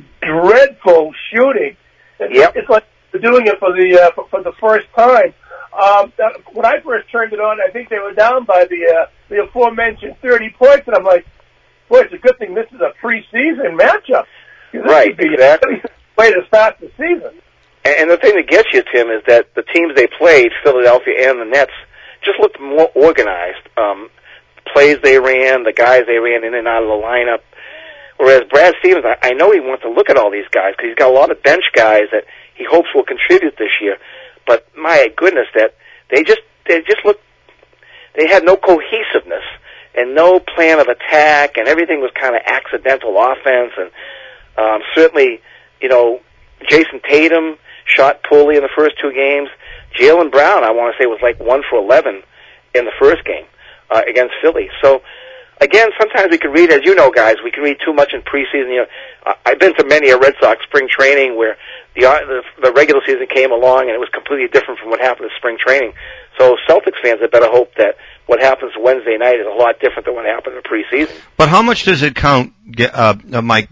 dreadful shooting. It's, yep. it's like they're doing it for the uh, for, for the first time. Um, when I first turned it on, I think they were down by the uh, the aforementioned thirty points, and I'm like, boy, it's a good thing this is a preseason matchup. This right, be exactly. A way to start the season. And the thing that gets you, Tim, is that the teams they played, Philadelphia and the Nets, just looked more organized. Um, plays they ran, the guys they ran in and out of the lineup. Whereas Brad Stevens, I, I know he wants to look at all these guys because he's got a lot of bench guys that he hopes will contribute this year. But my goodness, that they just they just looked, they had no cohesiveness and no plan of attack, and everything was kind of accidental offense. And um, certainly, you know, Jason Tatum shot poorly in the first two games. Jaylen Brown, I want to say, was like one for eleven in the first game uh, against Philly. So, again, sometimes we can read, as you know, guys, we can read too much in preseason. You know, I've been to many a Red Sox spring training where the, the the regular season came along and it was completely different from what happened in spring training. So Celtics fans had better hope that what happens Wednesday night is a lot different than what happened in preseason. But how much does it count, uh, uh, Mike?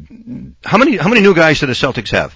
How many how many new guys do the Celtics have?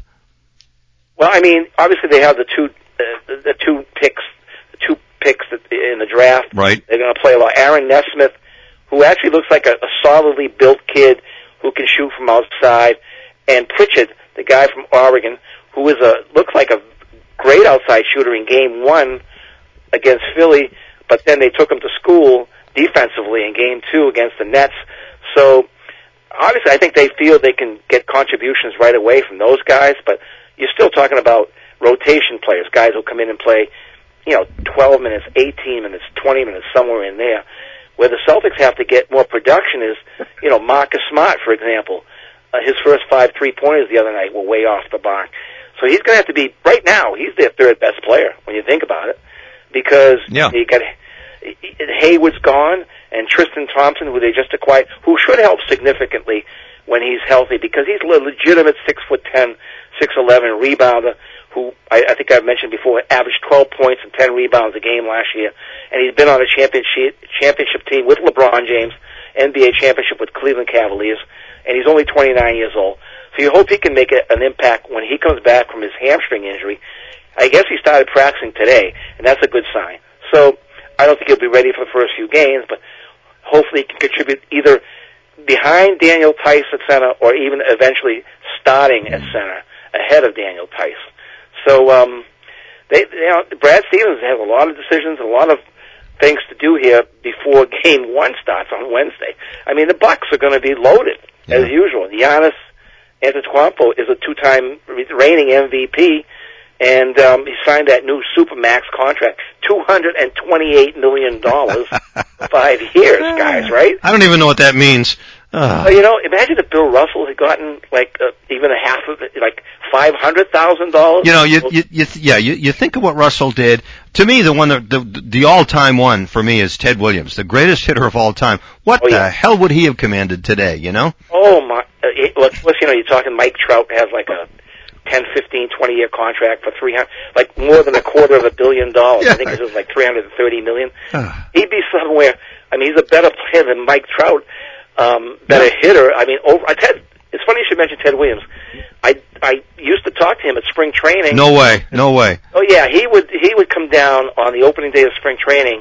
Well, I mean, obviously they have the two uh, the two picks, the two picks in the draft. Right. They're going to play a lot. Aaron Nesmith, who actually looks like a, a solidly built kid who can shoot from outside, and Pritchard, the guy from Oregon, who is a looks like a great outside shooter in Game One against Philly, but then they took him to school defensively in Game Two against the Nets. So obviously, I think they feel they can get contributions right away from those guys, but you're still talking about rotation players, guys who come in and play, you know, twelve minutes, eighteen minutes, twenty minutes, somewhere in there. Where the Celtics have to get more production is, you know, Marcus Smart, for example. Uh, his first five three-pointers the other night were way off the mark. So he's going to have to be, right now, he's their third best player when you think about it. Because yeah. you got Hayward's gone, and Tristan Thompson, who they just acquired, who should help significantly when he's healthy, because he's a legitimate six foot ten, six eleven rebounder who I, I think I've mentioned before averaged twelve points and ten rebounds a game last year, and he's been on a championship championship team with LeBron James, N B A championship with Cleveland Cavaliers, and he's only twenty-nine years old. So you hope he can make a, an impact when he comes back from his hamstring injury. I guess he started practicing today, and that's a good sign. So I don't think he'll be ready for the first few games, but hopefully he can contribute either behind Daniel Tice at center or even eventually starting at center ahead of Daniel Tice. So um, they, you know, Brad Stevens has a lot of decisions, a lot of things to do here before Game One starts on Wednesday. I mean, the Bucks are going to be loaded yeah. as usual. Giannis Antetokounmpo is a two-time reigning M V P, and um, he signed that new Supermax contract, two hundred twenty-eight million dollars for five years, guys. Right? I don't even know what that means. Uh. You know, imagine if Bill Russell had gotten like uh, even a half of it, like five hundred thousand dollars. You know, you, you, you yeah, you, you think of what Russell did. To me, the one that the the all-time one for me is Ted Williams, the greatest hitter of all time. What oh, yeah. the hell would he have commanded today? You know? Oh my! Uh, it, look, you know, you're talking Mike Trout has like a ten, fifteen, twenty year contract for three hundred, like more than a quarter of a billion dollars. Yeah. I think it was like three hundred and thirty million. He'd be somewhere. I mean, he's a better player than Mike Trout. Um, better yeah. hitter. I mean, over. I Ted. It's funny you should mention Ted Williams. I I used to talk to him at spring training. No way, no way. Oh yeah, he would he would come down on the opening day of spring training,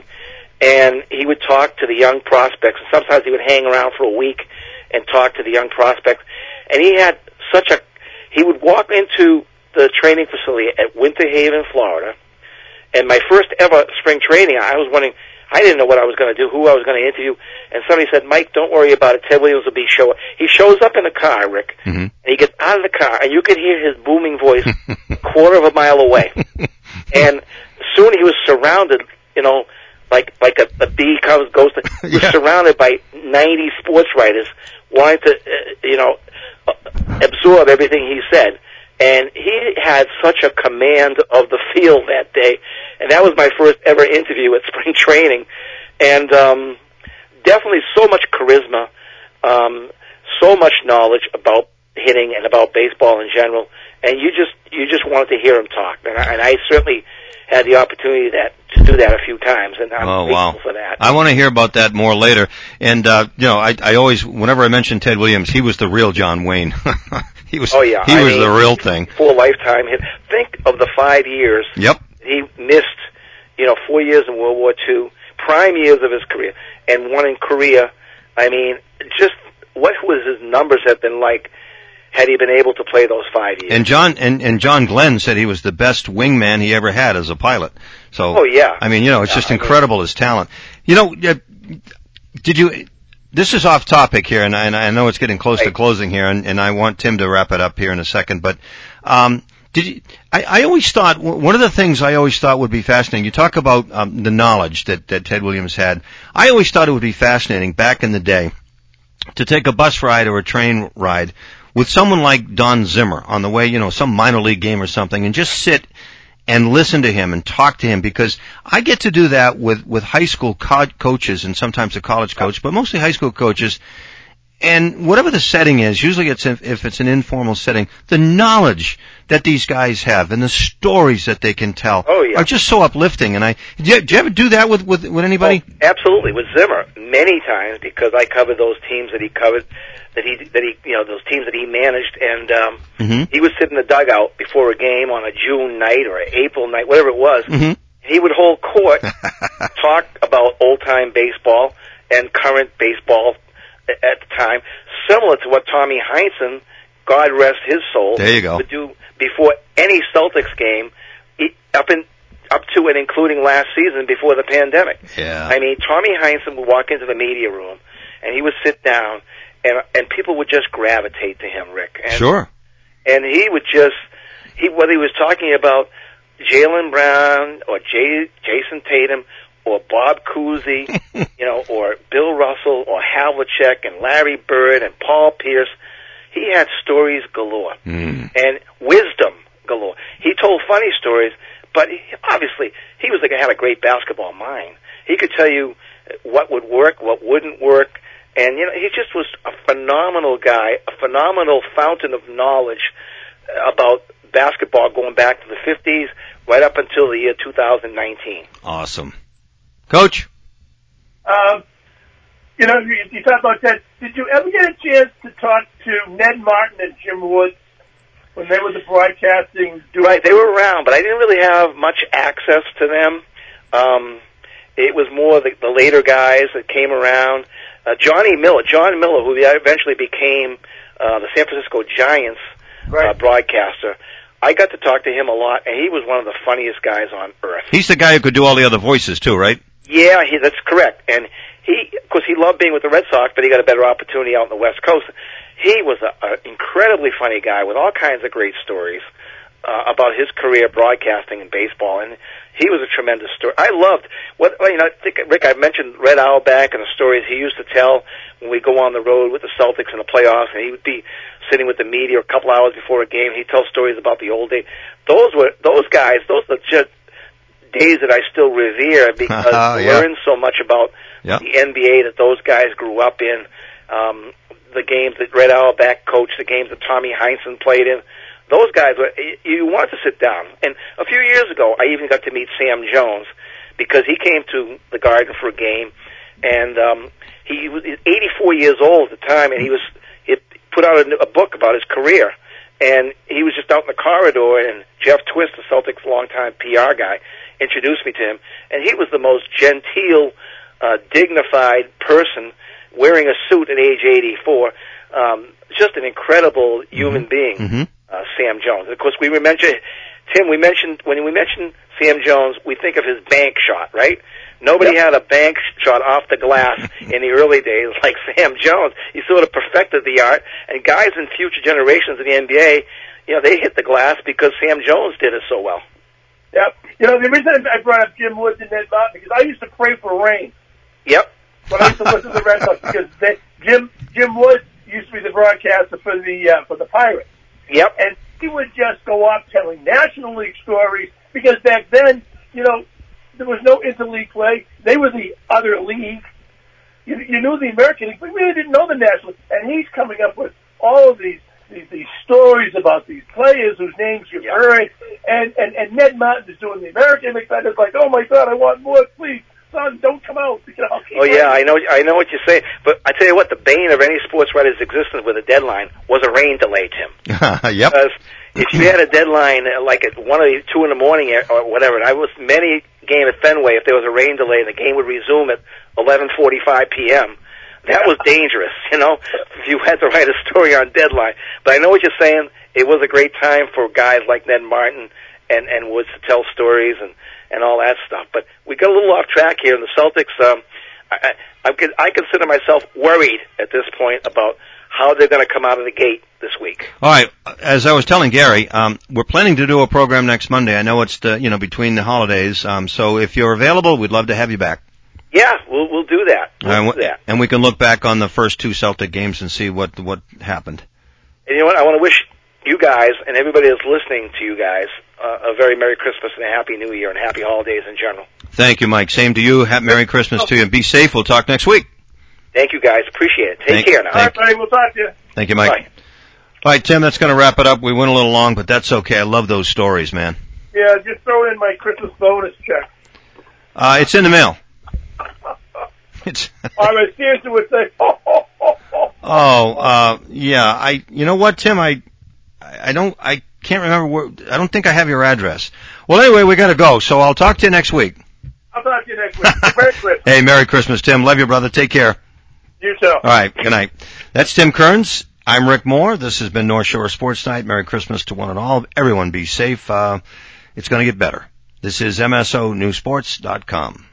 and he would talk to the young prospects. And sometimes he would hang around for a week and talk to the young prospects. And he had such a. He would walk into the training facility at Winter Haven, Florida. And my first ever spring training, I was wondering, I didn't know what I was going to do, who I was going to interview, and somebody said, Mike, don't worry about it. Ted Williams will be show. He shows up in a car, Rick, Mm-hmm. and he gets out of the car, and you could hear his booming voice a quarter of a mile away. And soon he was surrounded, you know, like like a, a bee comes goes to, he was Yeah. surrounded by ninety sports writers wanting to, uh, you know, absorb everything he said. And he had such a command of the field that day. And that was my first ever interview at spring training. And um, definitely so much charisma, um, so much knowledge about hitting and about baseball in general. And you just you just wanted to hear him talk. And I, and I certainly had the opportunity that to do that a few times, and I'm Oh, thankful wow. for that. I want to hear about that more later. And, uh, you know, I, I always, whenever I mention Ted Williams, he was the real John Wayne. he was, Oh, yeah. he I was mean, the real thing. Full lifetime hit. Think of the five years Yep. he missed, you know, four years in World War Two, prime years of his career, and one in Korea. I mean, just what was his numbers have been like had he been able to play those five years? And John, and, and John Glenn said he was the best wingman he ever had as a pilot. So, Oh, yeah. I mean, you know, it's Yeah, just I mean- incredible his talent. You know, uh, did you, this is off topic here, and I, and I know it's getting close to Right. closing here, and, and I want Tim to wrap it up here in a second, but, um, did you, I, I always thought, one of the things I always thought would be fascinating, you talk about um, the knowledge that, that Ted Williams had. I always thought it would be fascinating back in the day to take a bus ride or a train ride with someone like Don Zimmer on the way, you know, some minor league game or something, and just sit and listen to him and talk to him, because I get to do that with, with high school co- coaches and sometimes a college coach, but mostly high school coaches. And whatever the setting is, usually it's if, if it's an informal setting, the knowledge that these guys have and the stories that they can tell Oh, yeah. are just so uplifting. And I, did you, did you ever do that with, with, with anybody? Oh, absolutely, with Zimmer many times, because I covered those teams that he covered, that he that he you know those teams that he managed, and um, Mm-hmm. he would sit in the dugout before a game on a June night or an April night, whatever it was. Mm-hmm. He would hold court, talk about old time baseball and current baseball a- at the time, similar to what Tommy Heinsohn, God rest his soul, There you go. would do before any Celtics game, he- up in up to and including last season before the pandemic. Yeah. I mean, Tommy Heinsohn would walk into the media room, and he would sit down, and and people would just gravitate to him, Rick. And, Sure. And he would just, he whether he was talking about Jaylen Brown or Jay, Jason Tatum or Bob Cousy, you know, or Bill Russell or Havlicek and Larry Bird and Paul Pierce, he had stories galore Mm. and wisdom galore. He told funny stories, but he, obviously he was like had a great basketball mind. He could tell you what would work, what wouldn't work, and you know he just was a phenomenal guy, a phenomenal fountain of knowledge about basketball going back to the fifties, right up until the year two thousand nineteen. Awesome. Coach? Um, you know, you, you talk about that. Did you ever get a chance to talk to Ned Martin and Jim Woods when they were the broadcasting? duo? Right, they were around, but I didn't really have much access to them. Um, it was more the, the later guys that came around. Uh, Johnny Miller, John Miller, who eventually became uh, the San Francisco Giants Right. uh, broadcaster. I got to talk to him a lot, and he was one of the funniest guys on earth. He's the guy who could do all the other voices too, right? Yeah, he, that's correct. And he, of course, he loved being with the Red Sox, but he got a better opportunity out on the West Coast. He was an incredibly funny guy with all kinds of great stories uh, about his career broadcasting in baseball, and he was a tremendous story. I loved what well, you know. I think Rick, I mentioned Red Auerbach and the stories he used to tell when we go on the road with the Celtics in the playoffs, and he would be sitting with the media a couple hours before a game. He'd tell stories about the old days. Those were those guys. Those are just days that I still revere because I Yeah. learned so much about Yeah. the N B A that those guys grew up in. Um, the games that Red Auerbach coached, the games that Tommy Heinsohn played in. Those guys, were, you want to sit down. And a few years ago, I even got to meet Sam Jones because he came to the Garden for a game, and um, he was eighty-four years old at the time, and he was he put out a, a book about his career. And he was just out in the corridor, and Jeff Twist, the Celtics' longtime P R guy, introduced me to him, and he was the most genteel, uh, dignified person, wearing a suit at age eighty-four. Um, just an incredible human being. Mm-hmm. Uh, Sam Jones. Of course, we mentioned Tim. We mentioned when we mentioned Sam Jones, we think of his bank shot, right? Nobody yep. had a bank shot off the glass in the early days like Sam Jones. He sort of perfected the art, and guys in future generations in the N B A, you know, they hit the glass because Sam Jones did it so well. Yep. You know, the reason I brought up Jim Woods and Ned Martin, because I used to pray for rain. Yep. When I used to listen to the Red Sox, because they, Jim Jim Woods used to be the broadcaster for the uh, for the Pirates. Yep. And he would just go off telling National League stories, because back then, you know, there was no interleague play. They were the other league. You, you knew the American League, but we really didn't know the National League. And he's coming up with all of these these, these stories about these players whose names you've yep. heard. And, and, and Ned Martin is doing the American League. And it's like, oh my God, I want more, please. Son, don't come out. You know, oh yeah, I know. I know what you're saying. But I tell you what, the bane of any sports writer's existence with a deadline was a rain delay, Tim. Yep. Because if you had a deadline uh, like at one or two in the morning or whatever, and I was many game at Fenway, if there was a rain delay, the game would resume at eleven forty-five p.m. That was dangerous, you know. If you had to write a story on deadline. But I know what you're saying. It was a great time for guys like Ned Martin and and Woods to tell stories and. and all that stuff. But we got a little off track here, and the Celtics, um, I, I, I consider myself worried at this point about how they're going to come out of the gate this week. All right. As I was telling Gary, um, we're planning to do a program next Monday. I know it's the, you know, between the holidays. Um, so if you're available, we'd love to have you back. Yeah, we'll, we'll do that. We'll and, do that. And we can look back on the first two Celtic games and see what, what happened. And you know what? I want to wish you guys and everybody that's listening to you guys uh, a very Merry Christmas and a Happy New Year and Happy Holidays in general. Thank you, Mike. Same to you. Happy Merry Christmas to you, and be safe. We'll talk next week. Thank you, guys. Appreciate it. Take thank, care now. All right, buddy. We'll talk to you. Thank you, Mike. Bye. All right, Tim, that's going to wrap it up. We went a little long, but that's okay. I love those stories, man. Yeah, just throw in my Christmas bonus check. Uh, it's in the mail. It's All right, seriously would say, oh, oh, oh, oh. Oh, uh, yeah. I, you know what, Tim? I, I don't, I can't remember where, I don't think I have your address. Well, anyway, we got to go, so I'll talk to you next week. I'll talk to you next week. Merry Christmas. Hey, Merry Christmas, Tim. Love you, brother. Take care. You too. All right. Good night. That's Tim Kearns. I'm Rick Moore. This has been North Shore Sports Night. Merry Christmas to one and all. Everyone be safe. Uh, it's going to get better. This is M S O News Sports dot com.